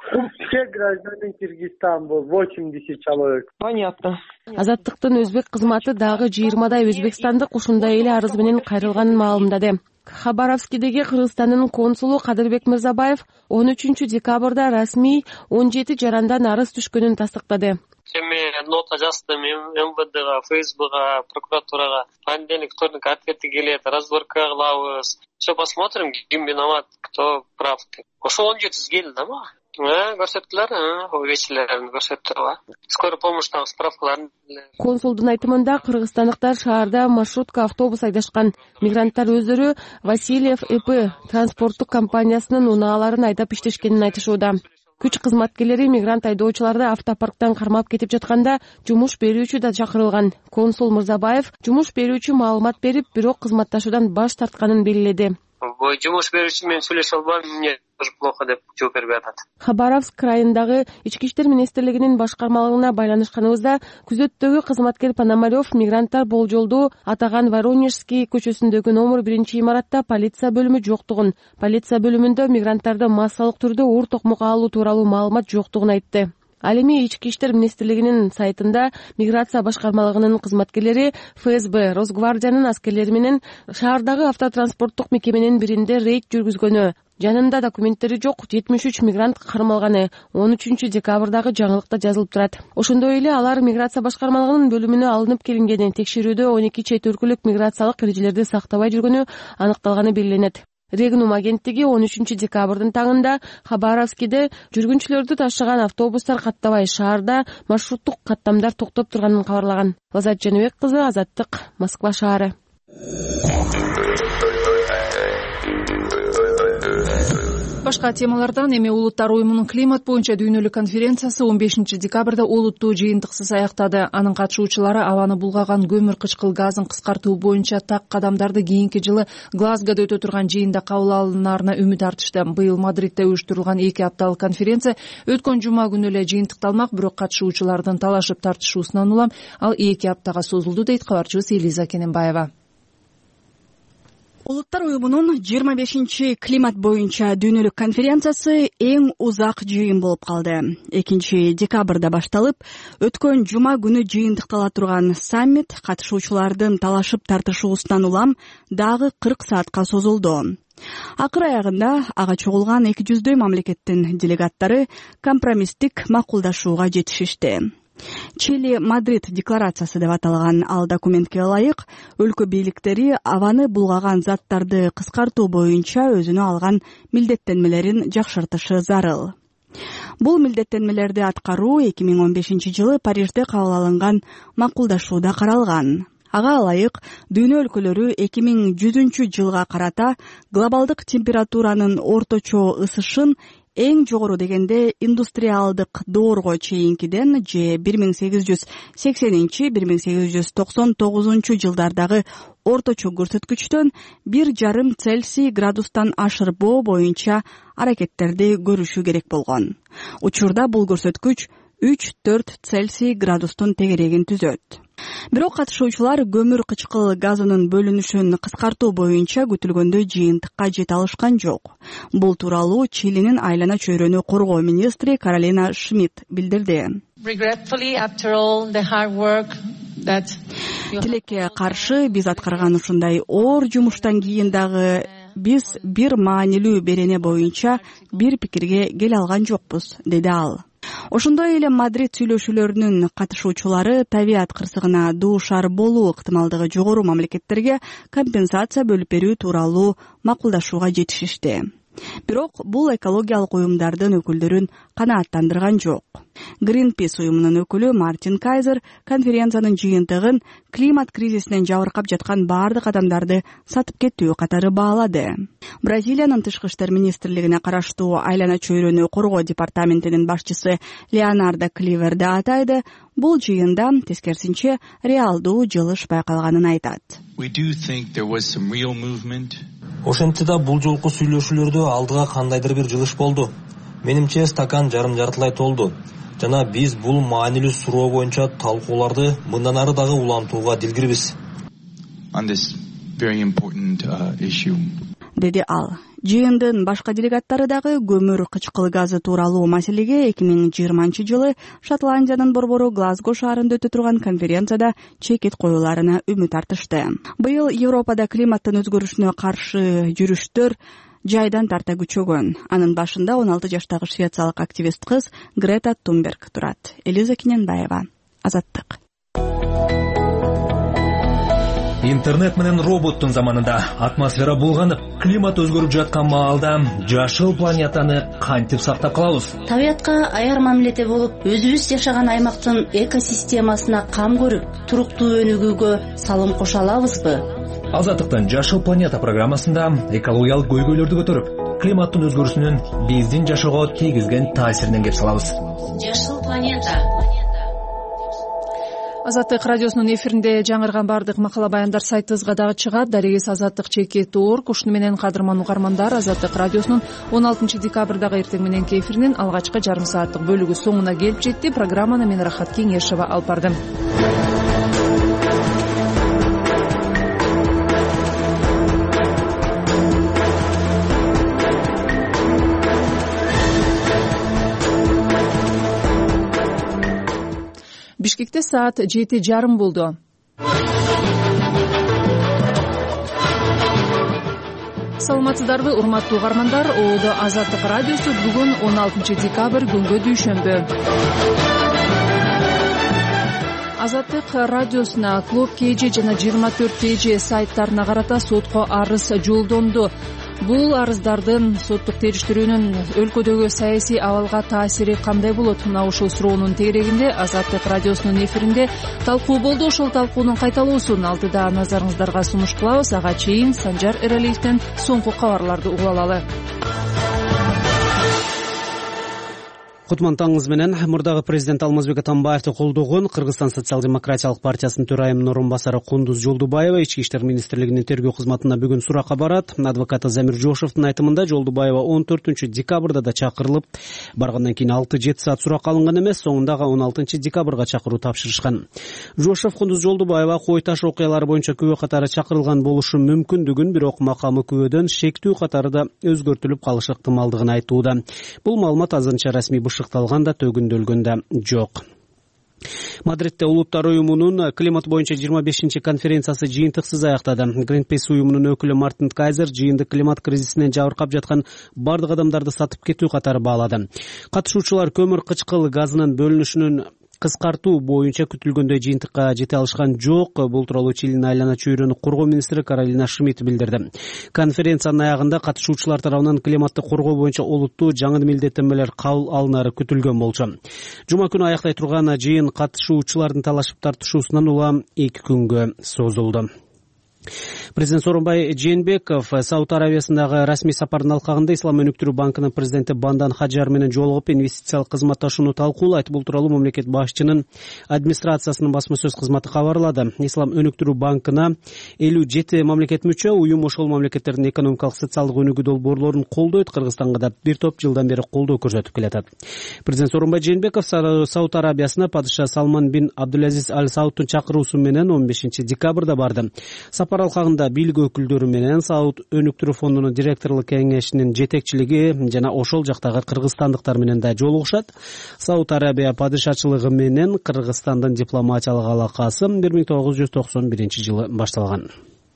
Все граждане Киргизстана был, восемьдесят человек. Понятно. Азаттыктын өзбек кызматы дагы жыйырмадай өзбекстандык ушундай эле арыз менен кайрылганын маалымдады. Хабаровскидеги Кыргызстандын консулу Кадырбек Мырзабаев он үчүнчү декабрда расмий он жети жарандан арыз түшкөнүн тастыктады. эми нота жаздым эм вэ дэга, эф эс бэга, прокуратурага. Понедельник, вторник ответи келет, разборка кылабыз. Все посмотрим, ким виноват, кто прав. Ошо он жетиз келди да мага. Көрсөттүлөр, вечерлерин көрсөттү. Скорый помощьтагы справкаларын. Консулдун айтымында кыргызстандыктар шаарда маршрутка автобус айдашкан. Мигранттар өздөрү Васильев ЭП транспорттук компаниясынын унааларын айдап иштешкенин айтышууда. Күч кызматкерлери мигрант айдоочуларды автопарктан кармап кетип жатканда жумуш берүүчү да чакырылган. Консул Мырзабаев жумуш берүүчү маалымат берип, бирок кызматташуудан баш тартканын белгиледи. Жумуш берүүчү менен сүйлөшө албайм, мне тоже плохо деп жооп бербей атат. Хабаровск крайындагы Ички иштер министрлигинин башкармалыгына байланышканыбызда күзөттөгү кызматкер Пономарев мигранттар болжолдуу атаган Воронежский көчөсүндөгү номер биринчи имаратта полиция бөлүмү жоктугун, полиция бөлүмүндө мигранттарды массалык түрдө оор токмокко алуу тууралуу маалымат жоктугун айтты. Ал эми Ички иштер министрлигинин сайтында миграция башкармалыгынын кызматкерлери эф эс бэ, Росгвардиянын аскерлери менен шаардагы автотранспорттук мекеменин биринде рейд жүргүзгөнү, жанында документтери жок жетимиш үч мигрант кармалганы он үчүнчү декабрдагы жаңылыкта жазылып турат. Ошондой эле алар миграция башкармалыгынын бөлүмүнө алынып келингени, текшерүүдө он эки чет өлкөлүк миграциялык эрежелерди сактабай жүргөнү аныкталганы белгиленет. Регнум агенттиги он үчүнчү декабрдын таңында Хабаровскиде жүргүнчүлөрдү ташыган автобустар каттабай шаарда маршруттук каттамдар токтоп турганын кабарлаган. Лазат Жаныбек кызы, Азаттык, Москва шаары. Башка темалардан эми Улуттар уюмунун климат боюнча дүйнөлүк конференциясы он бешинчи декабрда олуттуу жыйынтыксыз аяктады. Анын катышуучулары абаны булгаган көмүр кычкыл газын кыскартуу боюнча так кадамдарды кийинки жылы Глазгода өтө турган жыйында кабыл алынаарына үмүт артышты. Быйыл Мадридде уюштурулган эки апталык конференция өткөн жума күнү эле жыйынтыкталмак, бирок катышуучулардын талашып тартышуусунан улам ал эки аптага созулду, дейт кабарчыбыз Элиза Кененбаева. Улуттар уюмунун жыйырма бешинчи климат боюнча дүйнөлүк конференциясы эң узак жыйын болуп калды. экинчи декабрда башталып, өткөн жума күнү жыйынтыктала турган саммит катышуучулардын талашып тартышуусунан улам дагы кырк саатка созулду. Акыр аягында ага чогулган эки жүздөй мамлекеттин делегаттары компромисстик макулдашууга жетишишти. Чили Мадрид декларациясы деп аталган ал документке ылайык өлкө бийликтери абаны булгаган заттарды кыскартуу боюнча өзүнө алган милдеттенмелерин жакшыртышы зарыл. Бул милдеттенмелерди аткаруу эки миң он бешинчи жылы Парижде кабыл алынган макулдашууда каралган. Ага ылайык дүйнө өлкөлөрү эки миң жүзүнчү жылга карата глобалдык температуранын орточо ысышын эң жогору дегенде индустриалдык доорго чейинкиден же бир миң сегиз жүз сексенинчи — бир миң сегиз жүз токсон тогузунчу жылдардагы орточо көрсөткүчтөн бир жарым Цельсий градустан ашырбоо боюнча аракеттерди көрүшү керек болгон. Учурда бул көрсөткүч үч төрт Цельсий градустун тегерегин түзөт. Бирок катышуучулар көмүр кычкыл газынын бөлүнүшүн кыскартуу боюнча күтүлгөндөй жыйынтыкка жете алышкан жок. Бул тууралуу Чилинин айлана чөйрөнү коргоо министри Каролина Шмидт билдирди. Тилекке каршы биз аткарган ушундай оор жумуштан кийин дагы биз бир маанилүү берене боюнча бир пикирге келе алган жокпуз, деди ал. Ошондой эле Мадрид сүйлөшүүлөрүнүн катышуучулары табиат кырсыгына дуушар болуу ыктымалдыгы жогору мамлекеттерге компенсация бөлүп берүү тууралуу макулдашууга жетишишти. Бирок бул экологиялык уюмдардын өкүлдөрүн канааттандырган жок. Greenpeace уюмунун өкүлү Мартин Кайзер конференциянын жыйынтыгын климат кризисинен жабыркап жаткан баардык адамдарды сатып кетүү катары баалады. Бразилиянын тышкы иштер министрлигине караштуу айлана чөйрөнү коргоо департаментинин башчысы Леонардо Кливерди атайды, бул жыйында тескерисинче реалдуу жылыш байкалганын айтат. Ошентсе да бул жолку сүйлөшүүлөрдө алдыга кандайдыр бир жылыш болду. Менимче стакан жарым жартылай толду. Жана биз бул маанилүү суроо боюнча талкууларды мындан ары дагы улантууга дилгирбиз. Деди ал. Жыйындын башка делегаттары дагы көмүр кычкыл газы тууралуу маселеге эки миң жыйырманчы жылы Шотландиянын борбору Глазго шаарында өтө турган конференцияда чекит коюларына үмүт артышты. Быйыл Европада климаттын өзгөрүшүнө каршы жүрүштөр жайдан тарта күчөгөн. Анын башында он алты жаштагы швециялык активист кыз Грета Тунберг турат. Элиза Киненбаева, Азаттык. Интернет менен роботтун заманында атмосфера булганып, климат өзгөрүп жаткан маалда жашыл планетаны кантип сактап калабыз? Табиятка аяр мамиледе болуп, өзүбүз жашаган аймактын экосистемасына кам көрүп, туруктуу өнүгүүгө салым кошо алабызбы? Азаттыктын Жашыл планета программасында экологиялык көйгөйлөрдү көтөрүп, климаттын өзгөрүшүнүн биздин жашоого тийгизген таасиринен кеп салабыз. Жашыл планета. Азаттык радиосунун эфиринде жаңырган баардык макала баяндар сайтыбызга дагы чыгат. Дарегиз азаттык чекит орг. Ушуну менен кадырман угармандар, Азаттык радиосунун он алтынчы декабрдагы эртең мененки эфиринин алгачкы жарым сааттык бөлүгү соңуна келип жетти. Программаны мен Рахат Кеңешова алып бардым. Бишкекте саат жети жарым болду. Саламатсыздарбы, урматтуу угармандар? Оодо Азаттык радиосу бүгүн он алтынчы декабрь күнгө дүйшөмбү. Азаттык радиосуна Клуб КЖ жана жыйырма төрт КЖ сайттарына карата сотко арыз жолдонду. Бул арыздардын соттук териштирүүнүн өлкөдөгү саясий абалга таасири кандай болот? Мына ушул суроонун тегерегинде Азаттык радиосунун эфиринде талкуу болду. Ошол талкуунун кайталоосун алдыда назарыңыздарга сунуш кылабыз. Ага чейин Санжар Эралиевден соңку кабарларды угуп алалы. Кутман таңыңыз менен. Мурдагы президент Алмазбек Атамбаевди колдогон Кыргызстан социал-демократиялык партиясынын төрайымынын орун басары Кундуз Жолдубаева Ички иштер министрлигинин тергөө кызматына бүгүн суракка барат. Адвокаты Замир Жошовдун айтымында Жолдубаева он төртүнчү декабрда да чакырылып, баргандан кийин алты жети саат сурак алынган эмес, соңунда он алтынчы декабрга чакыруу тапшырышкан. Жошов Кундуз Жолдубаева Кой таш окуялары боюнча күбө катары чакырылган болушу мүмкүндүгүн, бирок макамы күбөдөн шектүү катары да өзгөртүлүп калышы ыктымалдыгын айтууда. Бул маалымат азырынча расмий шыкталган да төгүндөлгөн да жок. Мадридте улуттар уюмунун климат боюнча жыйырма бешинчи конференциясы жыйынтыксыз аяктады. Greenpeace уюмунун өкүлү Мартин Кайзер жыйынды климат кризисинен жабыркап жаткан бардык адамдарды сатып кетүү катары баалады. Катышуучулар көмүр кычкыл газынын бөлүнүшүнүн кыскартуу боюнча күтүлгөндөй жыйынтыкка жете алышкан жок. Бул тууралуу Чилинин айлана чөйрөнү коргоо министри Каролина Шмидт билдирди. Конференциянын аягында катышуучулар тарабынан климатты коргоо боюнча олуттуу жаңы милдеттенмелер кабыл алынары күтүлгөн болчу. Жума күнү аяктай турган жыйын катышуучулардын талашып тартышуусунан улам эки күнгө созулду. Президент Сооронбай Жээнбеков Сауд Арабиясындагы расмий сапардын алкагында Ислам өнүктүрүү банкынын президенти Бандан Хаджар менен жолугуп инвестициялык кызматташууну талкуулайт. Бул тууралуу мамлекет башчынын администрациясынын басма сөз кызматы кабарлады. Ислам өнүктүрүү банкына элүү жети мамлекет мүчө, уюм ошол мамлекеттердин экономикалык социалдык өнүгүү долбоорлорун колдойт. Кыргызстанга да бир топ жылдан бери колдоо көрсөтүп келатат. Президент Сооронбай Жээнбеков Сауд Арабиясына падыша Салман бин Абдулазиз Аль Саудтун чакыруусу менен он бешинчи декабрда барды. Сапар алкагында бийлик өкүлдөрү менен Сауд өнүктүрүү фондунун директорлук кеңешинин жетекчилиги жана ошол жактагы кыргызстандыктар менен да жолугушат. Сауд Арабия падышачылыгы менен Кыргызстандын дипломатиялык алакасы бир миң тогуз жүз токсон биринчи жылы башталган.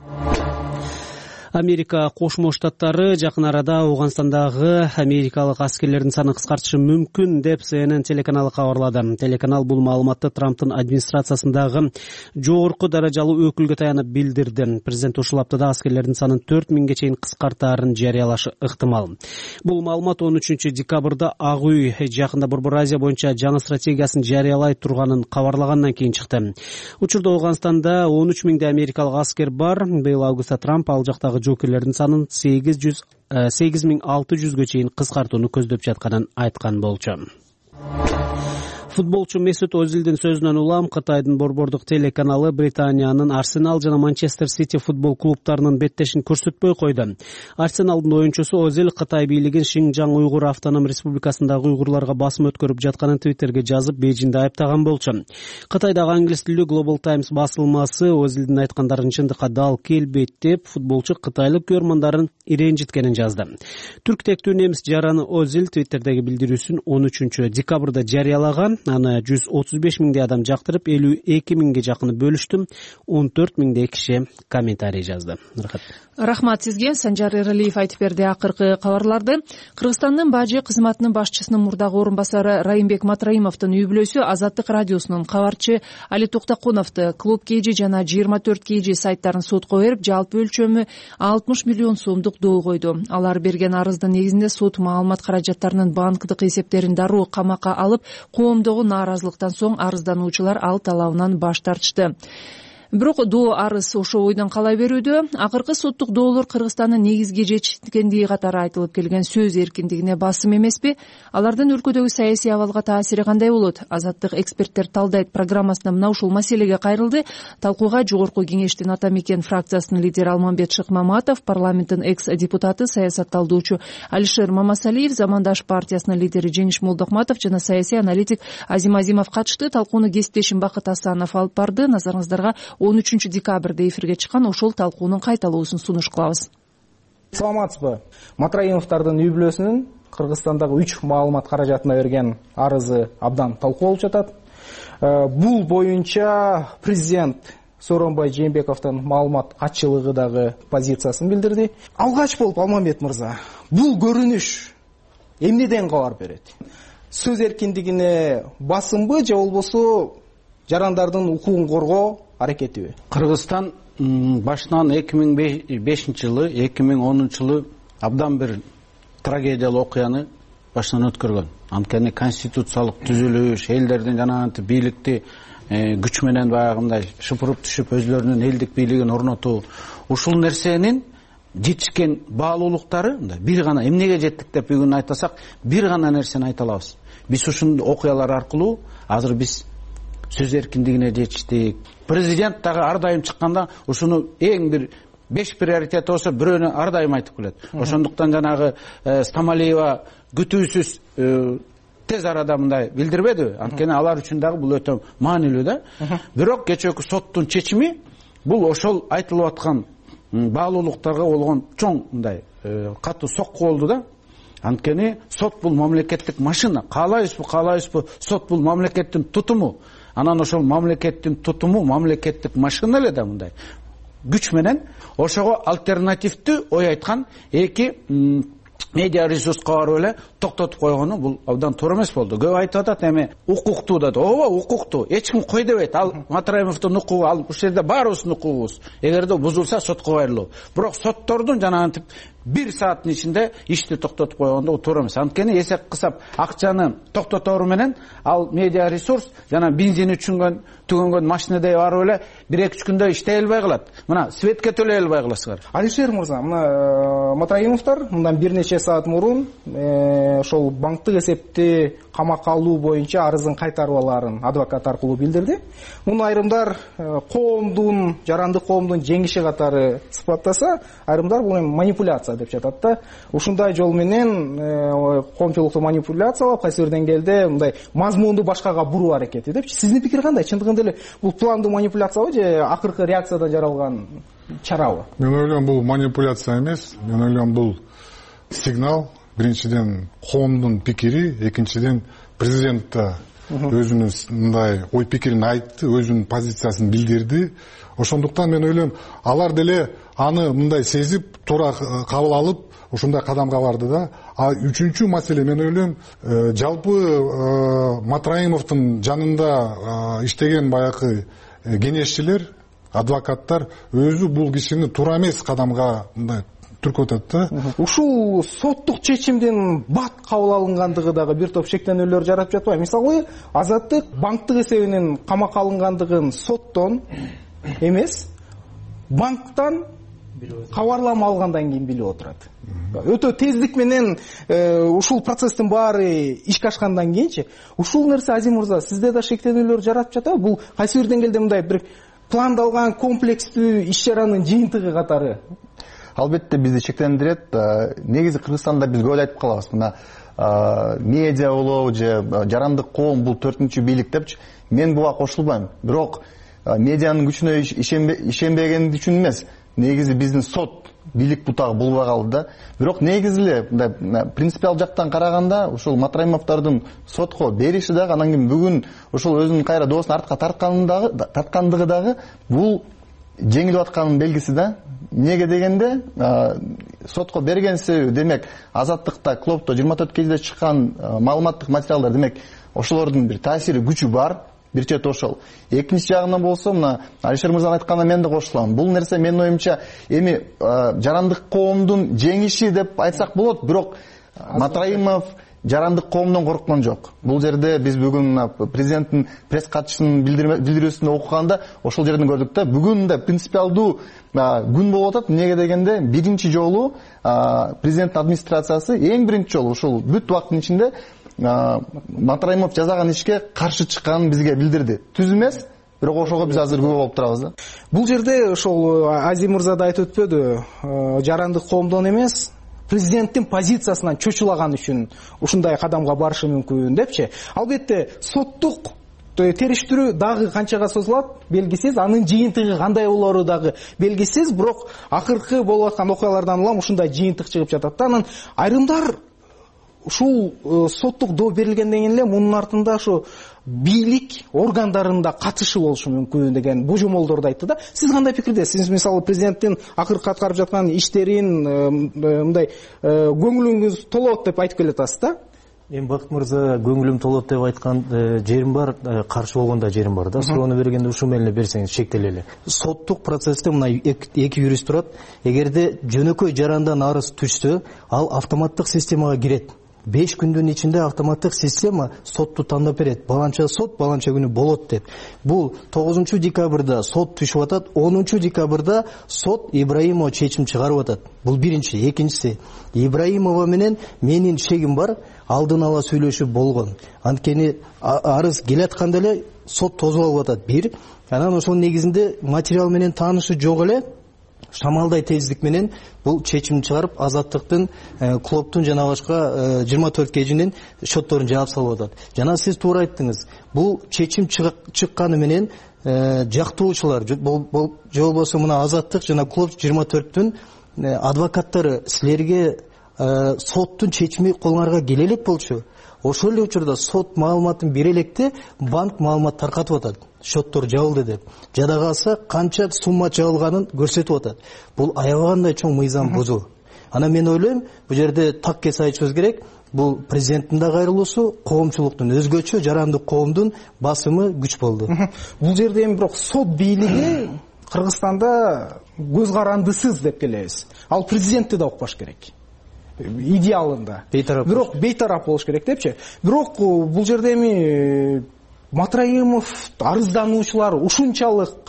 Америка Кошмо Штаттары жакын арада Ауганстандагы америкалык аскерлердин санын кыскартышы мүмкүн деп Си Эн Эн телеканалы кабарлады. Телеканал бул маалыматты Трамптын администрациясындагы жогорку даражалуу өкүлгө таянып билдирди. Президент ушул аптада аскерлердин санын төрт миңге чейин кыскартаарын жарыялашы ыктымал. Бул маалымат он үчүнчү декабрда Ак үй жакында Борбор Азия боюнча жаңы стратегиясын жарыялай турганын кабарлагандан кийин чыкты. Учурда Ауганстанда он үч миңдей америкалык аскер бар. Быйыл августта Трамп ал жактагы жоокерлердин санын сегиз миң алты жүзгө чейин кыскартууну көздөп жатканын айткан болчу. Футболчу Месут Озилдин сөзүнөн улам Кытайдын борбордук телеканалы Британиянын Арсенал жана Манчестер Сити футбол клубтарынын беттешин көрсөтпөй койду. Арсеналдын оюнчусу Озил Кытай бийлигин Шинжаң Уйгур автоном республикасындагы уйгурларга басым өткөрүп жатканын Твиттерге жазып, Бейжиңди айыптаган болчу. Кытайдагы англис тилдүү Global Times басылмасы Озилдин айткандарын чындыкка дал келбейт деп, футболчу кытайлык көрмандарын иренжиткенин жазды. Түрк тектүү немис жараны Озил Твиттердеги билдирүүсүн он үчүнчү декабрда жарыялаган. аны жүз отуз беш миңдей адам жактырып, элүү эки миңге жакыны бөлүштү, он төрт миңдей киши комментарий жазды. Рахмат сизге. Санжар Эралиев айтып берди акыркы кабарларды. Кыргызстандын бажы кызматынын башчысынын мурдагы орун басары Райымбек Матраимовдун үй бүлөсү Азаттык радиосунун кабарчы Али Токтокуновду Клуб Кж жана жыйырма төрт Кж сайттарын сотко берип, жалпы өлчөмү алтымыш миллион сомдук доо койду. Алар берген арыздын негизинде сот маалымат каражаттарынын банктык эсептерин дароо камакка алып, коомдогу нааразылыктан соң арыздануучулар ал талабынан баш тартышты. Бирок доо арыз ошо бойдон кала берүүдө. Акыркы соттук доолор Кыргызстандын негизги жетишкендиги катары айтылып келген сөз эркиндигине басым эмеспи? Алардын өлкөдөгү саясий абалга таасири кандай болот? Азаттык эксперттер талдайт программасында мына ушул маселеге кайрылды. Талкууга Жогорку Кеңештин Ата Мекен фракциясынын лидери Алмамбет Шыкмаматов, парламенттин экс-депутаты, саясатталдоочу Алишер Мамасалиев, Замандаш партиясынын лидери Жениш Молдохматов жана саясий аналитик Азим Азимов катышты. Талкууну кесиптешим Бакыт Асанов алып барды. Назарыңыздарга он үчүнчү декабрда эфирге чыккан ошол талкуунун кайталоосун сунуш кылабыз. Саламатсызбы? Матраимовдордун үй бүлөсүнүн Кыргызстандагы үч маалымат каражатына берген арызы абдан талкууланып жатат. Бул боюнча президент Сооронбай Жээнбековдун маалымат катчылыгыдагы позициясын билдирди. Алгач болуп Алмамбет мырза, бул көрүнүш эмнеден кабар берет? Сөз эркиндигине басымбы же болбосо жарандардын укугун коргоо аракетиби? Кыргызстан башынан эки миң бешинчи жылы, эки миң онунчу жылы абдан бир трагедиялык окуяны башынан өткөргөн. Анткени конституциялык түзүлүш, элдердин жанагынтип бийликти күч менен баягындай шыпырып түшүп өзлөрүнүн элдик бийлигин орнотуу, ушул нерсенин жетишкен баалуулуктары бир гана эмнеге жеттик деп бүгүн айтасак, бир гана нерсени айта алабыз. Биз ушул окуялар аркылуу азыр биз сөз эркиндигине жетиштик. Президент дагы ар дайым чыкканда ушуну эң бир беш приоритет болсо бирөөнү ар дайым айтып келет. Ошондуктан жанагы Стамалиева күтүүсүз тез арада мындай билдирбедиби? Анткени алар үчүн дагы бул өтө маанилүү да. Бирок кечээки соттун чечими бул ошол айтылып аткан баалуулуктарга болгон чоң мындай катуу сокку болду да. Анткени сот бул мамлекеттик машина. Каалайбызбы, каалайбызбы, сот бул мамлекеттин тутуму. Анан ошол мамлекеттин тутуму, мамлекеттик машина эле да мындай күч менен ошого альтернативдүү ой айткан эки медиа ресурска барып эле токтотуп койгону бул абдан туура эмес болду. Көп айтып атат эми укуктуу да. Ооба, укуктуу. Эч ким кой дебейт. Ал Матраимовдун укугу, ал ушул жерде баарыбыздын укугубуз. Эгерде бузулса сотко кайрылуу. Бирок соттордун жанагынтип бир сааттын ичинде ишти токтотуп койгондо туура эмес. Анткени эсеп кысап акчаны токтотору менен ал медиа ресурс жана бензини түшүнгөн түгөнгөн машинадей барып эле бир эки үч күндө иштей албай калат. Мына светке төлөй албай каласыздар. Алишер мырза, мына Матраимовдор мындан бир нече саат мурун ошол банктык эсепти камакка алуу боюнча арызын кайтарып алаарын адвокат аркылуу билдирди. Муну айрымдар коомдун, жарандык коомдун жеңиши катары сыпаттаса, айрымдар бул манипуляция деп жатат да. Ушундай жол менен коомчулукту манипуляциялап, кайсы бир деңгээлде мындай мазмунду башкага буруу аракети депчи. Сиздин пикир кандай? Чындыгында эле бул пландуу манипуляциябы же акыркы реакциядан жаралган чарабы? Мен ойлойм бул манипуляция эмес. Мен ойлойм бул сигнал. Биринчиден коомдун пикири, экинчиден президент да өзүнүн мындай ой пикирин айтты, өзүнүн позициясын билдирди. Ошондуктан мен ойлойм алар деле аны мындай сезип, туура кабыл алып, ушундай кадамга барды да. А үчүнчү маселе мен ойлойм, жалпы Матраимовдун жанында иштеген баягы кеңешчилер, адвокаттар өзү бул кишини туура эмес кадамга мындай түркөтөт да. Ушул соттук чечимдин бат кабыл алынгандыгы дагы бир топ шектенүүлөр жаратып жатпайбы? Мисалы, Азаттык банктык эсебинин камакка алынгандыгын соттон эмес, банктан кабарлама алгандан кийин билип отурат. Өтө тездик менен ушул процесстин баары ишке ашкандан кийинчи, ушул нерсе Азим мырза сизде да шектенүүлөр жаратып жатабы? Бул кайсы бир деңгээлде мындай бир пландалган комплекстүү иш чаранын жыйынтыгы катары? Албетте бизди шектендирет. Негизи Кыргызстанда биз көп айтып калабыз. Мына медиа болобу же жарандык коом бул төртүнчү бийлик депчи. Мен буга кошулбайм. Бирок медианын күчүнө ишенбеген үчүн эмес. негизи биздин сот бийлик бутагы болбой калды да. Бирок негизи эле мындай принципиал жактан караганда ушул Матраимовдордун сотко бериши дагы, анан кийин бүгүн ушул өзүнүн кайра доосун артка тарткандыгы дагы бул жеңилип атканын белгиси да. Неге дегенде сотко берген себеби демек Азаттыкта, Клопто жыйырма төрт кежиде чыккан маалыматтык материалдар, демек ошолордун бир таасири, күчү бар. Бир чет ошол. Экинчи жагынан болсо, мына Алишер мырзанын айтканына мен да кошулам. Бул нерсе менин оюмча эми жарандык коомдун жеңиши деп айтсак болот, бирок Матраимов жарандык коомдон корккон жок. Бул жерде биз бүгүн президенттин пресс катчысынын билдирүүсүндө окуганда ошол жерден көрдүк да. Бүгүн да принципиалдуу күн болуп атат. Эмнеге дегенде биринчи жолу президенттин администрациясы эң биринчи жолу ушул бүт убакыттын ичинде Матраимов жасаган ишке каршы чыкканын бизге билдирди. Түз эмес, бирок ошого биз азыр күбө болуп турабыз да. Бул жерде ошол Азим мырза да айтып өтпөдү, жарандык коомдон эмес, президенттин позициясынан чочулаган үчүн ушундай кадамга барышы мүмкүн депчи. Албетте соттук териштирүү дагы канчага созулат белгисиз, анын жыйынтыгы кандай болору дагы белгисиз, бирок акыркы болуп аткан окуялардан улам ушундай жыйынтык чыгып жатат да. Анан айрымдар ушул соттук доо берилгенден кийин эле мунун артында ошо бийлик органдарында катышы болушу мүмкүн деген божомолдорду айтты да. Сиз кандай пикирдесиз? Сиз мисалы президенттин акыркы аткарып жаткан иштерин мындай көңүлүңүз толот деп айтып келатасыз да? Эми Бакыт мырза, көңүлүм толот деп айткан жерим бар, каршы болгон да жерим бар да. Суроону бергенде ушул менен эле берсеңиз шектелели. Соттук процессте мына эки юрист турат. Эгерде жөнөкөй жарандан арыз түшсө, ал автоматтык системага кирет. беш күндүн ичинде автоматтык система сотту тандап берет. Баланча сот баланча күнү болот деп. Бул тогузунчу декабрда сот түшүп атат, онунчу декабрда сот Ибраимова чечим чыгарып атат. Бул биринчи. Экинчиси, Ибраимова менен менин шегим бар, алдын ала сүйлөшүп болгон. Анткени арыз келатканда эле сот тозуп алып атат. Бир, анан ошонун негизинде материал менен таанышы жок эле, шамалдай тездик менен бул чечим чыгарып, Азаттыктын, Клоптун жана башка жыйырма төрт кежинин шотторун жаап салып атат. Жана сиз туура айттыңыз. Бул чечим чыкканы менен жактоочулар, же болбосо мына Азаттык жана Клоп жыйырма төрттүн адвокаттары силерге соттун чечими колуңарга келе элек болчу. Ошол эле учурда сот маалыматын бере электе банк маалымат таркатып атат. Шоттор жабылды деп. Жада калса канча сумма жабылганын көрсөтүп атат. Бул аябагандай чоң мыйзам бузуу. Анан мен ойлойм, бул жерде так кес айтышыбыз керек. Бул президенттин да кайрылуусу, коомчулуктун өзгөчө жарандык коомдун басымы күч болду. Бул жерде эми бирок сот бийлиги Кыргызстанда көз карандысыз деп келебиз. Ал президентти да укпаш керек. Идеалында. Бирок бейтарап болуш керек депчи. Бирок бул жерде эми Матраимов арыздануучулар ушунчалык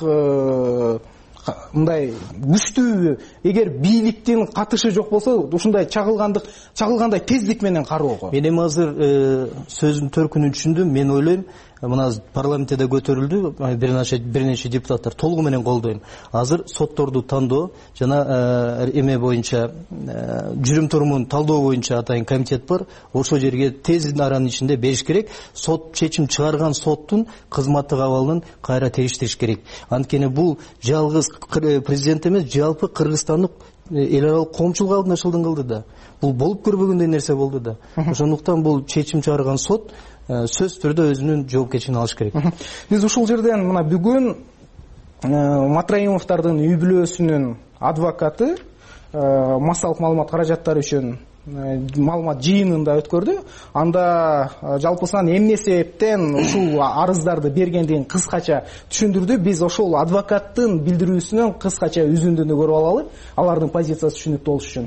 мындай күчтүү, эгер бийликтин катышы жок болсо, ушундай чагылгандык, чагылгандай тездик менен кароого. Мен эми азыр сөзүн төркүнүн түшүндүм. Мен ойлойм, мына парламентте да көтөрүлдү, бир нече депутаттар толугу менен колдойм. Азыр сотторду тандоо жана эме боюнча жүрүм турумун талдоо боюнча атайын комитет бар. Ошол жерге тез аранын ичинде бериш керек. Сот чечим чыгарган соттун кызматтык абалын кайра териштириш керек. Анткени бул жалгыз президент эмес, жалпы Кыргызстандык эл аралык коомчулук алдына шылдың кылды да. Бул болуп көрбөгөндөй нерсе болду да. Ошондуктан бул чечим чыгарган сот сөз түрдө өзүнүн жоопкерчилигин алыш керек. Биз ушул жерден мына бүгүн Матраимовдордун үй бүлөсүнүн адвокаты массалык маалымат каражаттары үчүн маалымат жыйынында өткөрдү. Анда жалпысынан эмне себептен ушул арыздарды бергендигин кыскача түшүндүрдү. Биз ошол адвокаттын билдирүүсүнөн кыскача үзүндүнү көрүп алалы, алардын позициясы түшүнүктүү болуш үчүн.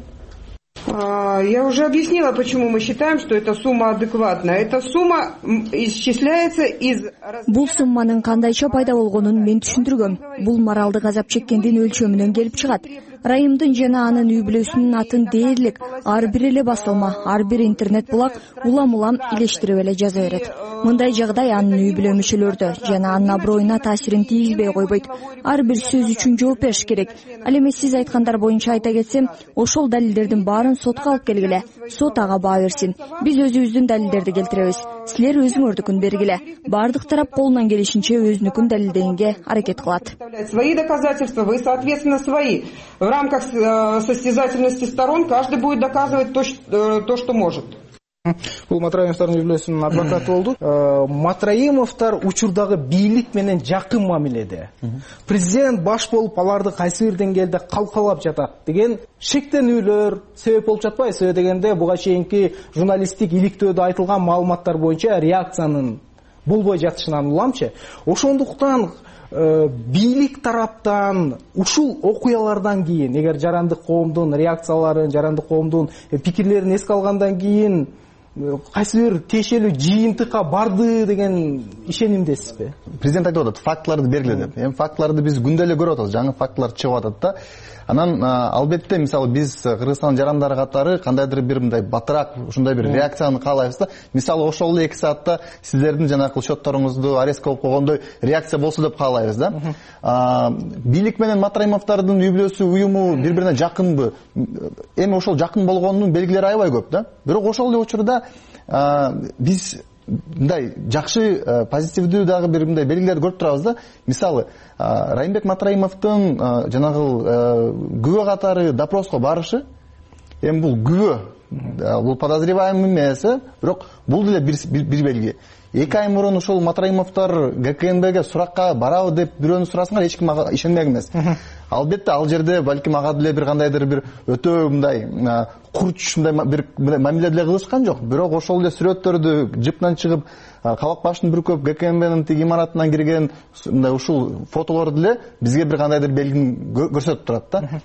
Я уже объяснила, почему мы считаем, что эта сумма адекватная. Эта сумма исчисляется из... Бул сумманын кандайча пайда болгонун мен түшүндүргөм. Бул моралдык азап чеккендин өлчөмүнөн келип чыгат. Райымдын жана анын үй бүлөсүнүн атын дээрлик ар бир эле басылма, ар бир интернет булак улам-улам илештирип эле жаза берет. Мындай жагдай анын үй бүлө мүчөлөрдө жана анын аброюна таасирин тийгизбей койбойт. Ар бир сөз үчүн жооп бериш керек. Ал эми сиз айткандар боюнча айта кетсем, ошол далилдердин баарын сотко алып келгиле. Сот ага баа берсин. Биз өзүбүздүн далилдерди келтиребиз. силер өзүңөрдүкүн бергиле. Бардык тарап колунан келишинче өзүнүкүн далилдегенге аракет кылат. Свои доказательства, вы, соответственно, свои. В рамках состязательности сторон каждый будет доказывать то, что может. Бул Матраимовдордун үй-бүлөсүнүн адвокаты болду. Матраимовдор учурдагы бийлик менен жакын мамиледе. Президент баш болуп аларды кайсы бир деңгээлде калкалап жатат деген шектенүүлөр себеп болуп жатпайбы? Себеби дегенде буга чейинки журналисттик иликтөөдө айтылган маалыматтар боюнча реакциянын болбой жатышынан уламчы. Ошондуктан бийлик тараптан ушул окуялардан кийин, эгер жарандык коомдун реакцияларын, жарандык коомдун пикирлерин эске алгандан кийин кайсы бир тиешелүү жыйынтыкка барды деген ишенимдесизби? Президент айтып атат, фактыларды бергиле деп. Эми фактыларды биз күндө эле көрүп атабыз, жаңы фактылар чыгып атат да. Анан албетте мисалы биз Кыргызстан жарандары катары кандайдыр бир мындай батыраак ушундай бир реакцияны каалайбыз да. Мисалы ошол эле эки саатта сиздердин жанагы счетторуңузду арестка болуп койгондой реакция болсо деп каалайбыз да. Бийлик менен Матраимовдордун үй-бүлөсү уюму бири-бирине жакынбы? Эми ошол жакын болгонунун белгилери аябай көп да. Бирок ошол эле учурда биз мындай жакшы позитивдүү дагы бир мындай белгилерди көрүп турабыз да. Мисалы Райымбек Матраимовдун жанагы күбө катары допроско барышы, эми бул күбө, бул подозреваемый эмес, бирок бул деле бир белги. Эки ай мурун ушул Матраимовдор ГКНБге суракка барабы деп бирөөнү сурасыңар, эч ким ага ишенбек эмес. Албетте ал жерде балким ага деле бир кандайдыр бир өтө мындай курч мындай бир мамиле деле кылышкан жок. Бирок ошол эле сүрөттөрдү жыптан чыгып, кабак башын бүркөп ГКНБнын тиги имаратынан кирген мындай ушул фотолор деле бизге бир кандайдыр белгини көрсөтүп турат да.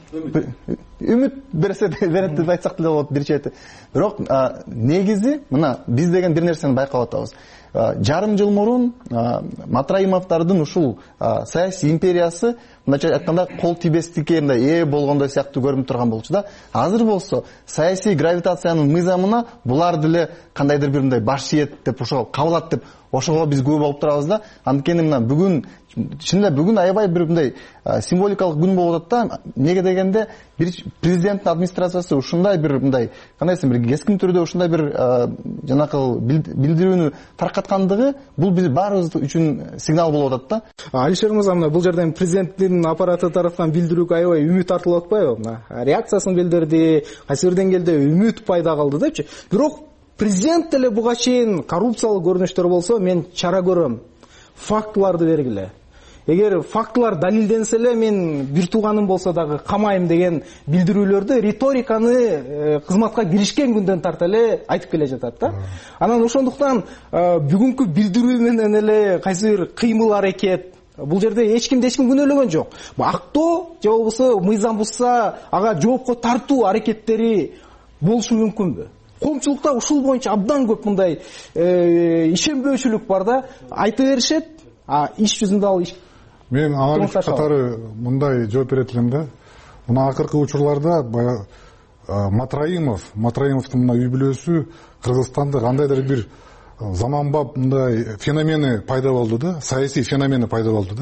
Үмүт берсе берет деп айтсак деле болот бир чети. Бирок негизи мына биз деген бир нерсени байкап атабыз. Жарым жыл мурун Матраимовдордун ушул саясий империясы мындайча айтканда кол тийбестикке мындай ээ болгондой сыяктуу көрүнүп турган болчу да. Азыр болсо саясий гравитациянын мыйзамына булар деле кандайдыр бир мындай баш ийет деп ошого кабылат деп ошого биз күбө болуп турабыз да. Анткени мына бүгүн чын эле бүгүн аябай бир мындай символикалык күн болуп атат да. Неге дегенде бир президенттин администрациясы ушундай бир мындай кандай десем бир кескин түрдө ушундай бир жанакы билдирүүнү таркаткандыгы бул биз баарыбыз үчүн сигнал болуп атат да. Алишер мырза, мына бул жерден президенттин аппараты тараптан билдирүүгө аябай үмүт артылып атпайбы? Мына реакциясын билдирди, кайсы бир деңгээлде үмүт пайда кылды депчи. Бирок президент деле буга чейин коррупциялык көрүнүштөр болсо мен чара көрөм. Фактыларды бергиле. Эгер фактылар далилденсе эле мен бир тууганым болсо дагы камайм деген билдирүүлөрдү риториканы кызматка киришкен күндөн тарта эле айтып келе жатат да. Анан ошондуктан бүгүнкү билдирүү менен эле кайсы бир кыймыл аракет бул жерде эч кимди эч ким күнөөлөгөн жок. Актоо же болбосо мыйзам бузса ага жоопко тартуу аракеттери болушу мүмкүнбү? Коомчулукта ушул боюнча абдан көп мындай ишенбөөчүлүк бар да. Айта беришет, а иш жүзүндө ал мен аналитик катары мындай жооп берет элем да. Мына акыркы учурларда баягы Матраимов, Матраимовдун мына үй-бүлөсү Кыргызстанда кандайдыр бир заманбап мындай феномени пайда болду да, саясий феномени пайда болду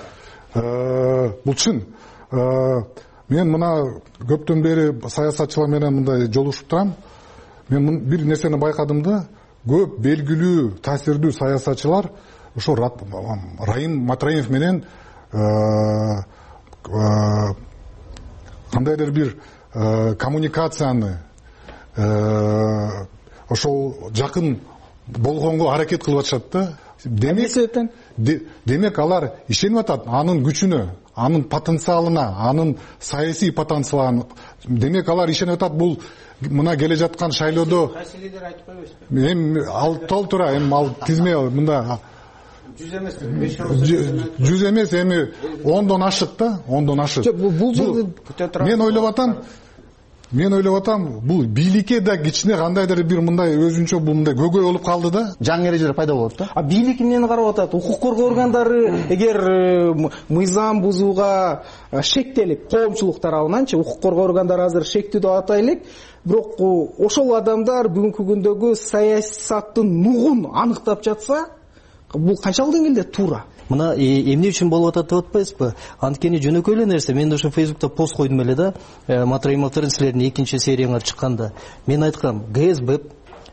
да. Бул чын. Мен мына көптөн бери саясатчылар менен мындай жолугушуп турам. Мен бир нерсени байкадым да, көп белгилүү, таасирдүү саясатчылар ошо Райым Матраимов менен кандайдыр бир коммуникацияны ошол жакын болгонго аракет кылып атышат да. Демек, демек алар ишенип атат анын күчүнө, анын потенциалына, анын саясий потенциалына. Демек алар ишенип атат бул мына келе жаткан шайлоодо кайсы лидер айтып койбойсузбу? Эми ал толтура, эми ал тизме мында жүз эмес, жүз эмес, эми ондон ашык да, ондон ашык. Бул жерде мен ойлоп атам, мен ойлоп атам, бул бийликке да кичине кандайдыр бир мындай өзүнчө бул мындай көйгөй болуп калды да. Жаңы эрежелер пайда болот да. А бийлик эмнени карап атат? Укук коргоо органдары эгер мыйзам бузууга шектелип, коомчулук тарабынанчы укук коргоо органдары азыр шектүү деп атайлык. Бирок ошол адамдар бүгүнкү күндөгү саясаттын нугун аныктап жатса, бул канчалык деңгээлде туура? Мына эмне үчүн болуп атат деп атпайсызбы? Анткени жөнөкөй эле нерсе. Мен ошо Фейсбукта пост койдум эле да, Матраимовдордун силердин экинчи серияңар чыкканда. Мен айткам, ГСБ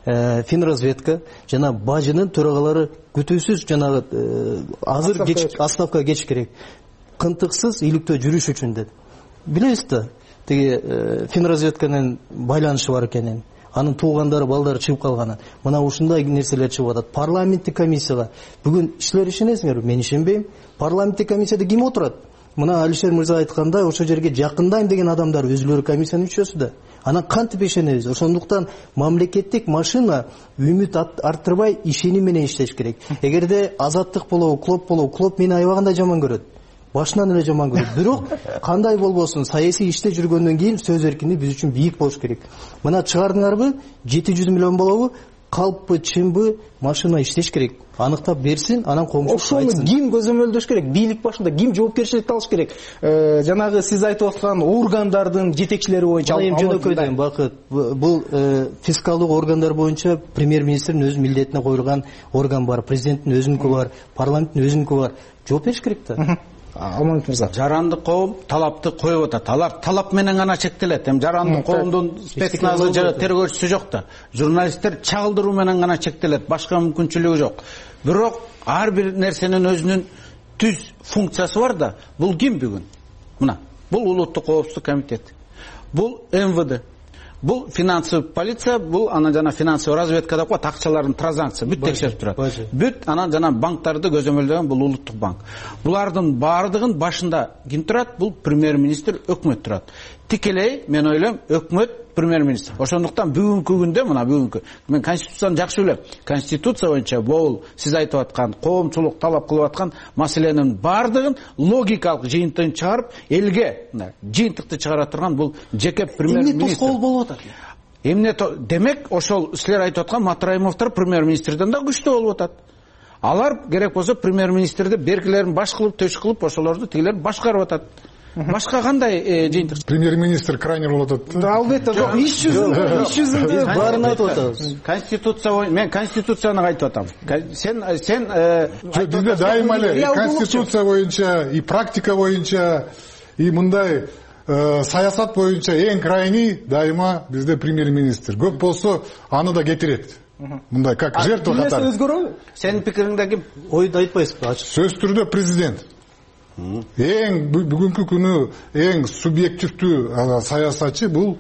финразведка жана бажынын төрагалары күтүүсүз жанагы азыр отставкага кетиш керек, кынтыксыз иликтөө жүрүш үчүн деди. Билесиз да, тиги финразведканын байланышы бар экенин, анын туугандары, балдары чыгып калганын. Мына ушундай нерселер чыгып атат. Парламенттик комиссияга бүгүн иштелер ишенесиңерби? Мен ишенбейм. Парламенттик комиссияда ким отурат? Мына Алишер мырза айткандай, ошол жерге жакындайм деген адамдар өзүлөрү комиссиянын мүчөсү да. Анан кантип ишенебиз? Ошондуктан мамлекеттик машина үмүт арттырбай ишеним менен иштеш керек. Эгерде Азаттык болобу, Клоп болобу, Клоп мени аябаганда жаман көрөт. Башынан эле жаман көрөт. Бирок кандай болбосун, саясий иште жүргөндөн кийин сөз эркиндиги биз үчүн бийик болуш керек. Мына чыгардыңарбы? жети жүз миллион болобу? Калппы, чынбы машина иштеш керек. Аныктап берсин, анан коомчулук айтсын. Ошону ким көзөмөлдөш керек? Бийлик башында ким жоопкерчиликти алыш керек? Жанагы сиз айтып аткан органдардын жетекчилери боюнча эми жөнөкөйдөн Бакыт, бул фискалдык органдар боюнча премьер-министрдин өз милдетине коюлган орган бар, президенттин өзүнүкү бар, парламенттин өзүнүкү бар. Жооп бериш керек да. Алмамет мырза. Жарандык коом талапты коюп атат. Алар талап менен гана чектелет. Эми жарандык коомдун спецназы же тергөөчүсү жок да. Журналисттер чагылдыруу менен гана чектелет. Башка мүмкүнчүлүгү жок. Бирок ар бир нерсенин өзүнүн түз функциясы бар да. Бул ким бүгүн? Мына, бул улуттук коопсуздук комитети. Бул эм вэ дэ. Бул финансовый полиция, бул анан жана финансовый разведка деп коет, акчалардын транзакция бүт текшерип турат. Бүт анан жана банктарды көзөмөлдөгөн бул улуттук банк. Булардын баардыгын башында ким турат? Бул премьер-министр, өкмөт турат. Тикелей мен ойлойм, өкмөт премьер-министр. Ошондуктан бүгүнкү күндө, мына бүгүнкү, мен конституцияны жакшы билем. Конституция боюнча бул сиз айтып аткан, коомчулук талап кылып аткан маселенин баардыгын логикалык жыйынтыгын чыгарып, элге жыйынтыкты чыгара турган бул жеке премьер-министр. Эмне тоскоол болуп атат? Эмне демек, ошол силер айтып аткан Матраимовдор премьер-министрден да күчтүү болуп атат. Алар керек болсо премьер-министрди беркилерин баш кылып, төш кылып, ошолорду тигилер башкарып атат. Башка кандай жыйынтык? Премьер-министр крайне болуп атат. Да, албетте, жок, иш жүзүндө, иш жүзүндө баарын айтып атабыз. Конституция, мен конституцияны айтып атам. Сен сен бизде дайыма эле конституция боюнча и практика боюнча и мындай саясат боюнча эң крайний дайыма бизде премьер-министр. Көп болсо аны да кетирет. Мындай как жертва катары. Өзгөрөбү? Сенин пикириңде ким? Ойду айтпайсызбы? Сөз түрдө президент. Эң бүгүнкү күнү эң субъективдүү саясатчы бул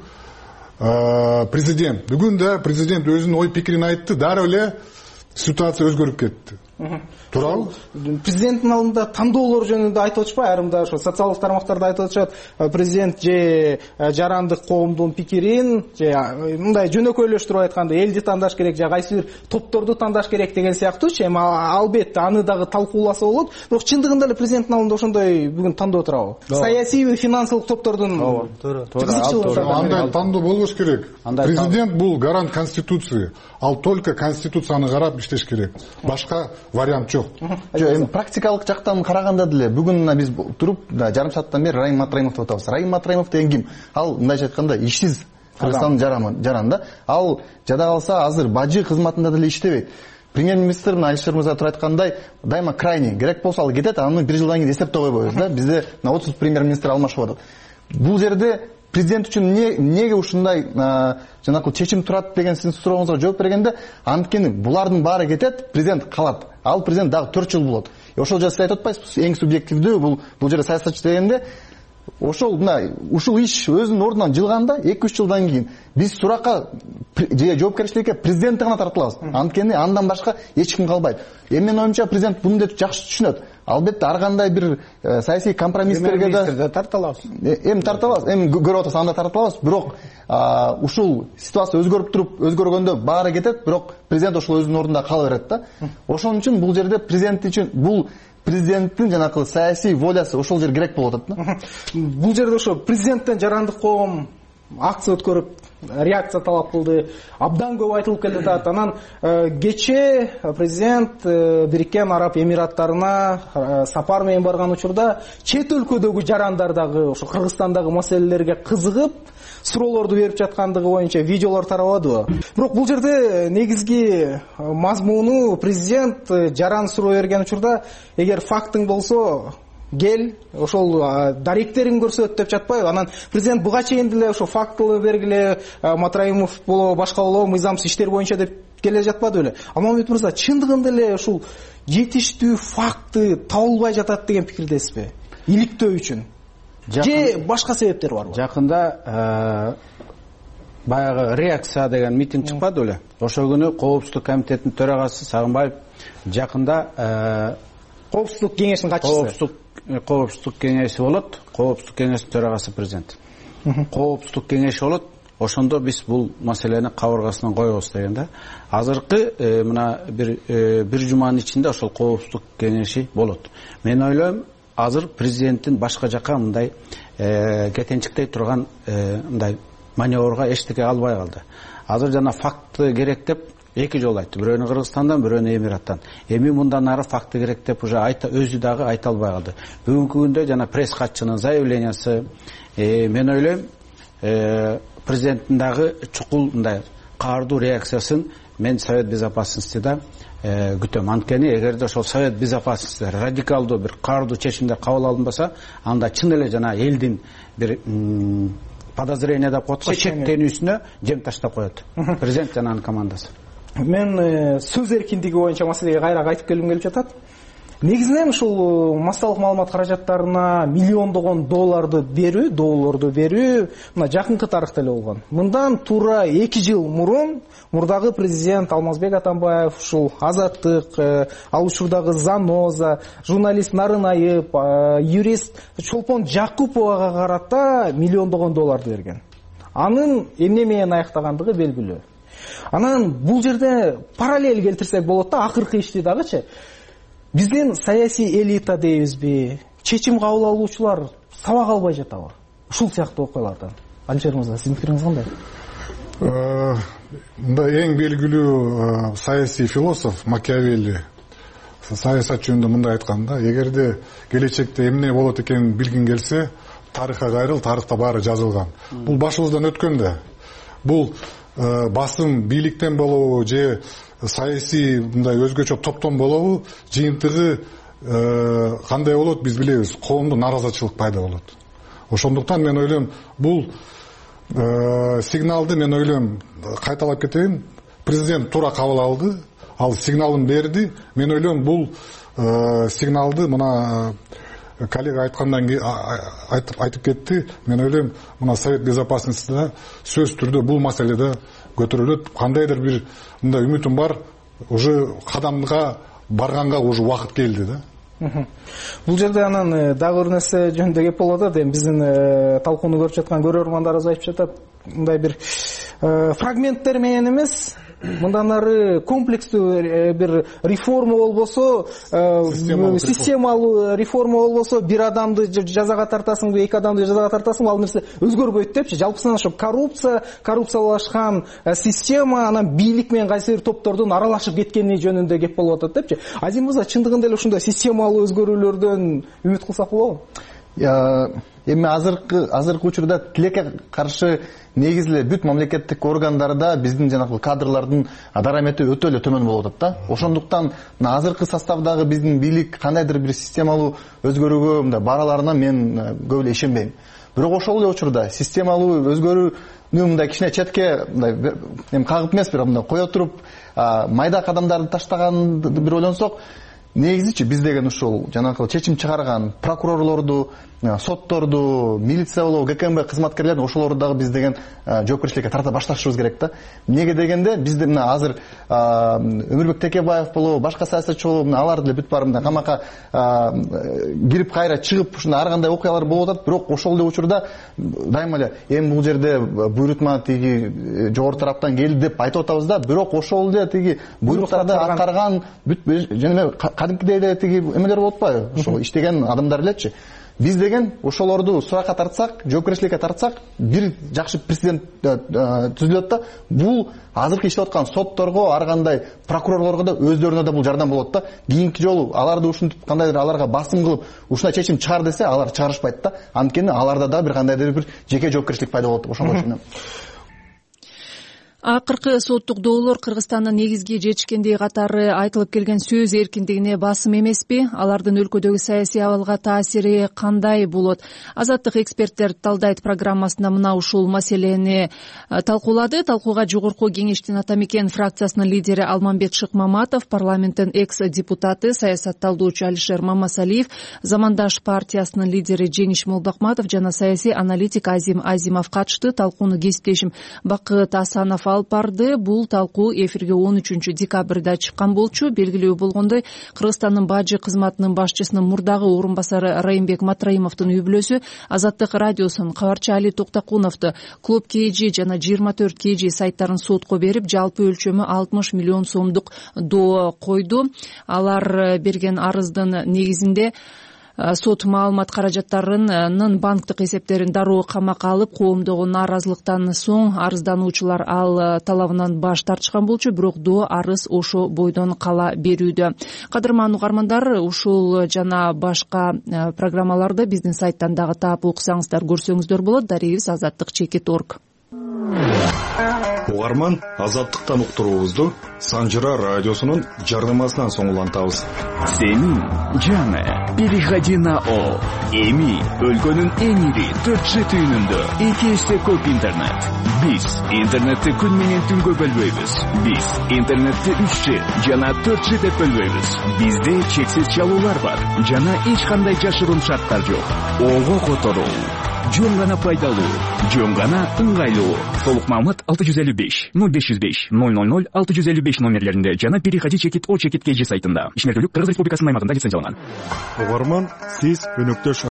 президент. Бүгүн да президент өзүнүн ой пикирин айтты, дароо эле ситуация өзгөрүп кетти. Туурабы? Президенттин алдында тандоолор жөнүндө айтып атышпайбы? Айрымда ошо социалдык тармактарда айтып атышат, президент же жарандык коомдун пикирин, же мындай жөнөкөйлөштүрүп айтканда элди тандаш керек, же кайсы бир топторду тандаш керек деген сыяктуучу. Эми албетте аны дагы талкууласа болот, бирок чындыгында эле президенттин алдында ошондой бүгүн тандоо турабы? Саясий, финансылык топтордун андай тандоо болбош керек. Президент бул гарант конституции, ал только конституцияны карап иштеш керек. Башка вариант жок. Жок, эми практикалык жактан караганда деле бүгүн мына биз туруп жарым сааттан бери Раим Матраимовду атабыз. Раим Матраимов деген ким? Ал мындайча айтканда ишсиз Кыргызстандын жараны. Ал жада калса азыр бажы кызматында деле иштебейт. Премьер-министр Алишер мырза туруп айткандай, дайыма крайний керек болсо ал кетет, аны бир жылдан кийин эсептеп койбойбуз да. Бизде отуз премьер-министр алмашып атат. Бул жерде президент үчүн эмнеге ушундай жанакы чечим турат деген сиздин сурооңузга жооп бергенде, анткени булардын баары кетет, президент калат. Ал президент дагы төрт жыл болот. Ошол жерде сиз айтып атпайсызбы? Эң субъективдүү бул бул жерде саясатчы дегенде ошол мына ушул иш өзүнүн ордунан жылганда эки үч жылдан кийин биз суракка же жоопкерчиликке президентти гана тартылабыз. Анткени андан башка эч ким калбайт. Эми менин оюмча президент буну деп жакшы түшүнөт. Албетте ар кандай бир саясий компромисстерге да тартылабыз. Эми тартылабыз, эми көрүп атабыз, анда тартылабыз, бирок ушул ситуация өзгөрүп туруп, өзгөргөндө баары кетет, бирок президент ошол өзүнүн ордунда кала берет да. Ошон үчүн бул жерде президент үчүн бул президенттин жанакы саясий волясы ошол жер керек болуп атат да. Бул жерде ошо президенттен жарандык коом акция өткөрүп реакция талап кылды. Абдан көп айтылып келатат. Анан кечээ президент Бириккен Араб Эмираттарына сапар менен барган учурда чет өлкөдөгү жарандар дагы ошо Кыргызстандагы маселелерге кызыгып суроолорду берип жаткандыгы боюнча видеолор тарабадыбы? Бирок бул жерде негизги мазмуну президент жаран суроо берген учурда эгер фактың болсо кел ошол даректерин көрсөт деп жатпайбы? Анан президент буга чейин деле ошо фактылы бергиле, Матраимов болобу, башка болобу, мыйзамсыз иштер боюнча деп келе жатпады беле? Алмамбет мырза, чындыгында эле ушул жетиштүү факты табылбай жатат деген пикирдесизби? Иликтөө үчүн же башка себептер барбы? Жакында баягы реакция деген митинг чыкпады беле? Ошол күнү Коопсуздук комитетинин төрагасы Сагынбаев жакында Коопсуздук кеңешинин катчысы. Коопсуздук кеңеши болот, Коопсуздук кеңешинин төрагасы президент. Коопсуздук кеңеши болот, ошондо биз бул маселени кабыргасынан коебуз деген да. Азыркы мына бир бир жуманын ичинде ошол Коопсуздук кеңеши болот. Мен ойлойм, азыр президенттин башка жака мындай кетенчиктей турган мындай маневрга эчтеке албай калды. Азыр жана факты керек деп эки жолу айтты. Бирөөнү Кыргызстандан, бирөөнү Эмираттан. Эми мындан ары факты керек деп уже айта өзү дагы айта албай калды. Бүгүнкү күндө жана пресс катчынын заявлениясы, мен ойлойм, президенттин дагы чукул мындай каардуу реакциясын мен Совет Безопасностьда күтөм. Анткени эгерде ошол Совет Безопасности радикалдуу бир каардуу чечимдер кабыл алынбаса, анда чын эле жана элдин бир подозрение деп коет, чектенүүсүнө жем таштап коет президент жана анын командасы. Мен сөз эркиндиги боюнча маселеге кайра кайтып келгим келип жатат. Негизинен ушул массалык маалымат каражаттарына миллиондогон долларды берүү, долларды берүү мына жакынкы тарыхта эле болгон. Мындан туура эки жыл мурун мурдагы президент Алмазбек Атамбаев ушул Азаттык, ал учурдагы Заноза, журналист Нарынайып, юрист Чолпон Жакуповага карата миллиондогон долларды берген. Анын эмне менен аяктагандыгы белгилүү. Анан бул жерде параллель келтирсек болот да, акыркы ишти дагычы. Биздин саясий элита дейбизби, чечим кабыл алуучулар сабак албай жатабы? Ушул сыяктуу окуялардан. Алишер мырза, сиздин пикириңиз кандай? Мындай эң белгилүү саясий философ Макиавелли саясат жөнүндө мындай айткан да, эгерде келечекте эмне болот экенин билгиң келсе, тарыхка кайрыл, тарыхта баары жазылган. Бул башыбыздан өткөн да. Бул басым бийликтен болобу же саясий мындай өзгөчө топтон болобу, жыйынтыгы кандай болот биз билебиз, коомдо наразычылык пайда болот. Ошондуктан мен ойлойм, бул сигналды мен ойлойм, кайталап кетейин, президент туура кабыл алды, ал сигналын берди. Мен ойлойм, бул сигналды мына коллега айткандан кийин айтып айтып кетти. Мен ойлойм, мына Совет Безопасностьда сөз түрдө бул маселеде көтөрүлөт. Кандайдыр бир мындай үмүтүм бар, уже кадамга барганга уже убакыт келди да. Бул жерде анан дагы бир нерсе жөнүндө кеп болуп атат. Эми биздин талкууну көрүп жаткан көрөрмандарыбыз айтып жатат, мындай бир фрагменттер менен эмес, мындан ары комплекстүү бир реформа болбосо, системалуу реформа болбосо, бир адамды жазага тартасыңбы, эки адамды жазага тартасыңбы, ал нерсе өзгөрбөйт депчи. Жалпысынан ошо коррупция, коррупциялашкан система, анан бийлик менен кайсы бир топтордун аралашып кеткени жөнүндө кеп болуп атат депчи. Азим мырза, чындыгында эле ушундай системалуу өзгөрүүлөрдөн үмүт кылсак болобу? Эми азыркы азыркы учурда тилекке каршы негизи эле бүт мамлекеттик органдарда биздин жанагы кадрлардын дарамети өтө эле төмөн болуп атат да. Ошондуктан азыркы составдагы биздин бийлик кандайдыр бир системалуу өзгөрүүгө мындай бараларына мен көп эле ишенбейм. Бирок ошол эле учурда системалуу өзгөрүүнү мындай кичине четке мындай эми кагып эмес, бирок мындай кое туруп майда кадамдарды таштаганды бир ойлонсок, негизичи биз деген ушул жанагы чечим чыгарган прокурорлорду, сотторду, милиция болобу, ГКМБ кызматкерлерин ошолорду дагы биз деген жоопкерчиликке тарта башташыбыз керек да. Эмнеге дегенде бизде мына азыр Өмүрбек Текебаев болобу, башка саясатчы болобу, алар деле бүт баары мындай камакка кирип кайра чыгып ушундай ар кандай окуялар болуп атат. Бирок ошол эле учурда дайыма эле эми бул жерде буйрутма тиги жогорку тараптан келди деп айтып атабыз да, бирок ошол эле тиги буйруктарды аткарган бүт жана кадимкидей эле тиги эмелер болуп атпайбы? Ошол иштеген адамдар элечи. Биз деген ошолорду суракка тартсак, жоопкерчиликке тартсак, бир жакшы президент түзүлөт да. Бул азыркы иштеп аткан сотторго, ар кандай прокурорлорго да өздөрүнө да бул жардам болот да. Кийинки жолу аларды ушинтип кандайдыр аларга басым кылып, ушундай чечим чыгар десе, алар чыгарышпайт да. Анткени аларда да бир кандайдыр бир жеке жоопкерчилик пайда болот. Ошондой үчүн Акыркы соттук доолор Кыргызстандын негизги жетишкендиги катары айтылып келген сөз эркиндигине басым эмеспи? Алардын өлкөдөгү саясий абалга таасири кандай болот? Азаттык эксперттер талдайт программасында мына ушул маселени талкуулады. Талкууга жогорку кеңештин ата мекен фракциясынын лидери Алмамбет Шыкмаматов, парламенттин экс-депутаты, саясатталдоочу Алишер Мамасалиев, Замандаш партиясынын лидери Жеңиш Молдокматов жана саясий аналитик Азим Азимов катышты. Талкууну кесиптешим Бакыт Асанов алып барды. Бул талкуу эфирге он үчүнчү декабрда чыккан болчу. Белгилүү болгондой, Кыргызстандын бажы кызматынын башчысынын мурдагы орун басары Райымбек Матраимовдун үй бүлөсү Азаттык радиосунун кабарчы Али Токтакуновду Клуб КЖ жана жыйырма төрт КЖ сайттарын сотко берип, жалпы өлчөмү алтымыш миллион сомдук доо койду. Алар берген арыздын негизинде сот маалымат каражаттарынын банктык эсептерин дароо камакка алып, коомдогу нааразылыктан соң арыздануучулар ал талабынан баш тартышкан болчу, бирок доо арыз ошо бойдон кала берүүдө. Кадырман угармандар, ушул жана башка программаларды биздин сайттан дагы таап окусаңыздар, көрсөңүздөр болот. Дарегибиз азаттык чекит точка орг. Угарман, азаттыктан уктуруубузду Санжыра радиосунун жардамасынан соң улантабыз. Сенин жаны, переходи на О. Эми өлкөнүн эң ири төрт жи түйүнүндө эки эсе көп интернет. Биз интернетти күн менен түнгө бөлбөйбүз. Биз интернетти үч жи жана төрт жи деп бөлбөйбүз. Бизде чексиз чалуулар бар жана эч кандай жашыруун шарттар жок. Ого которуу жөн гана пайдалуу, жөн гана ыңгайлуу. Толук маалымат алты жүз элүү беш ноль беш жүз беш ноль ноль ноль алты жүз элүү беш номерлеринде жана переходи чекит о чекит кж сайтында. Ишмердүүлүк Кыргыз Республикасынын аймагында лицензияланган. Угарман, сиз өнөктөш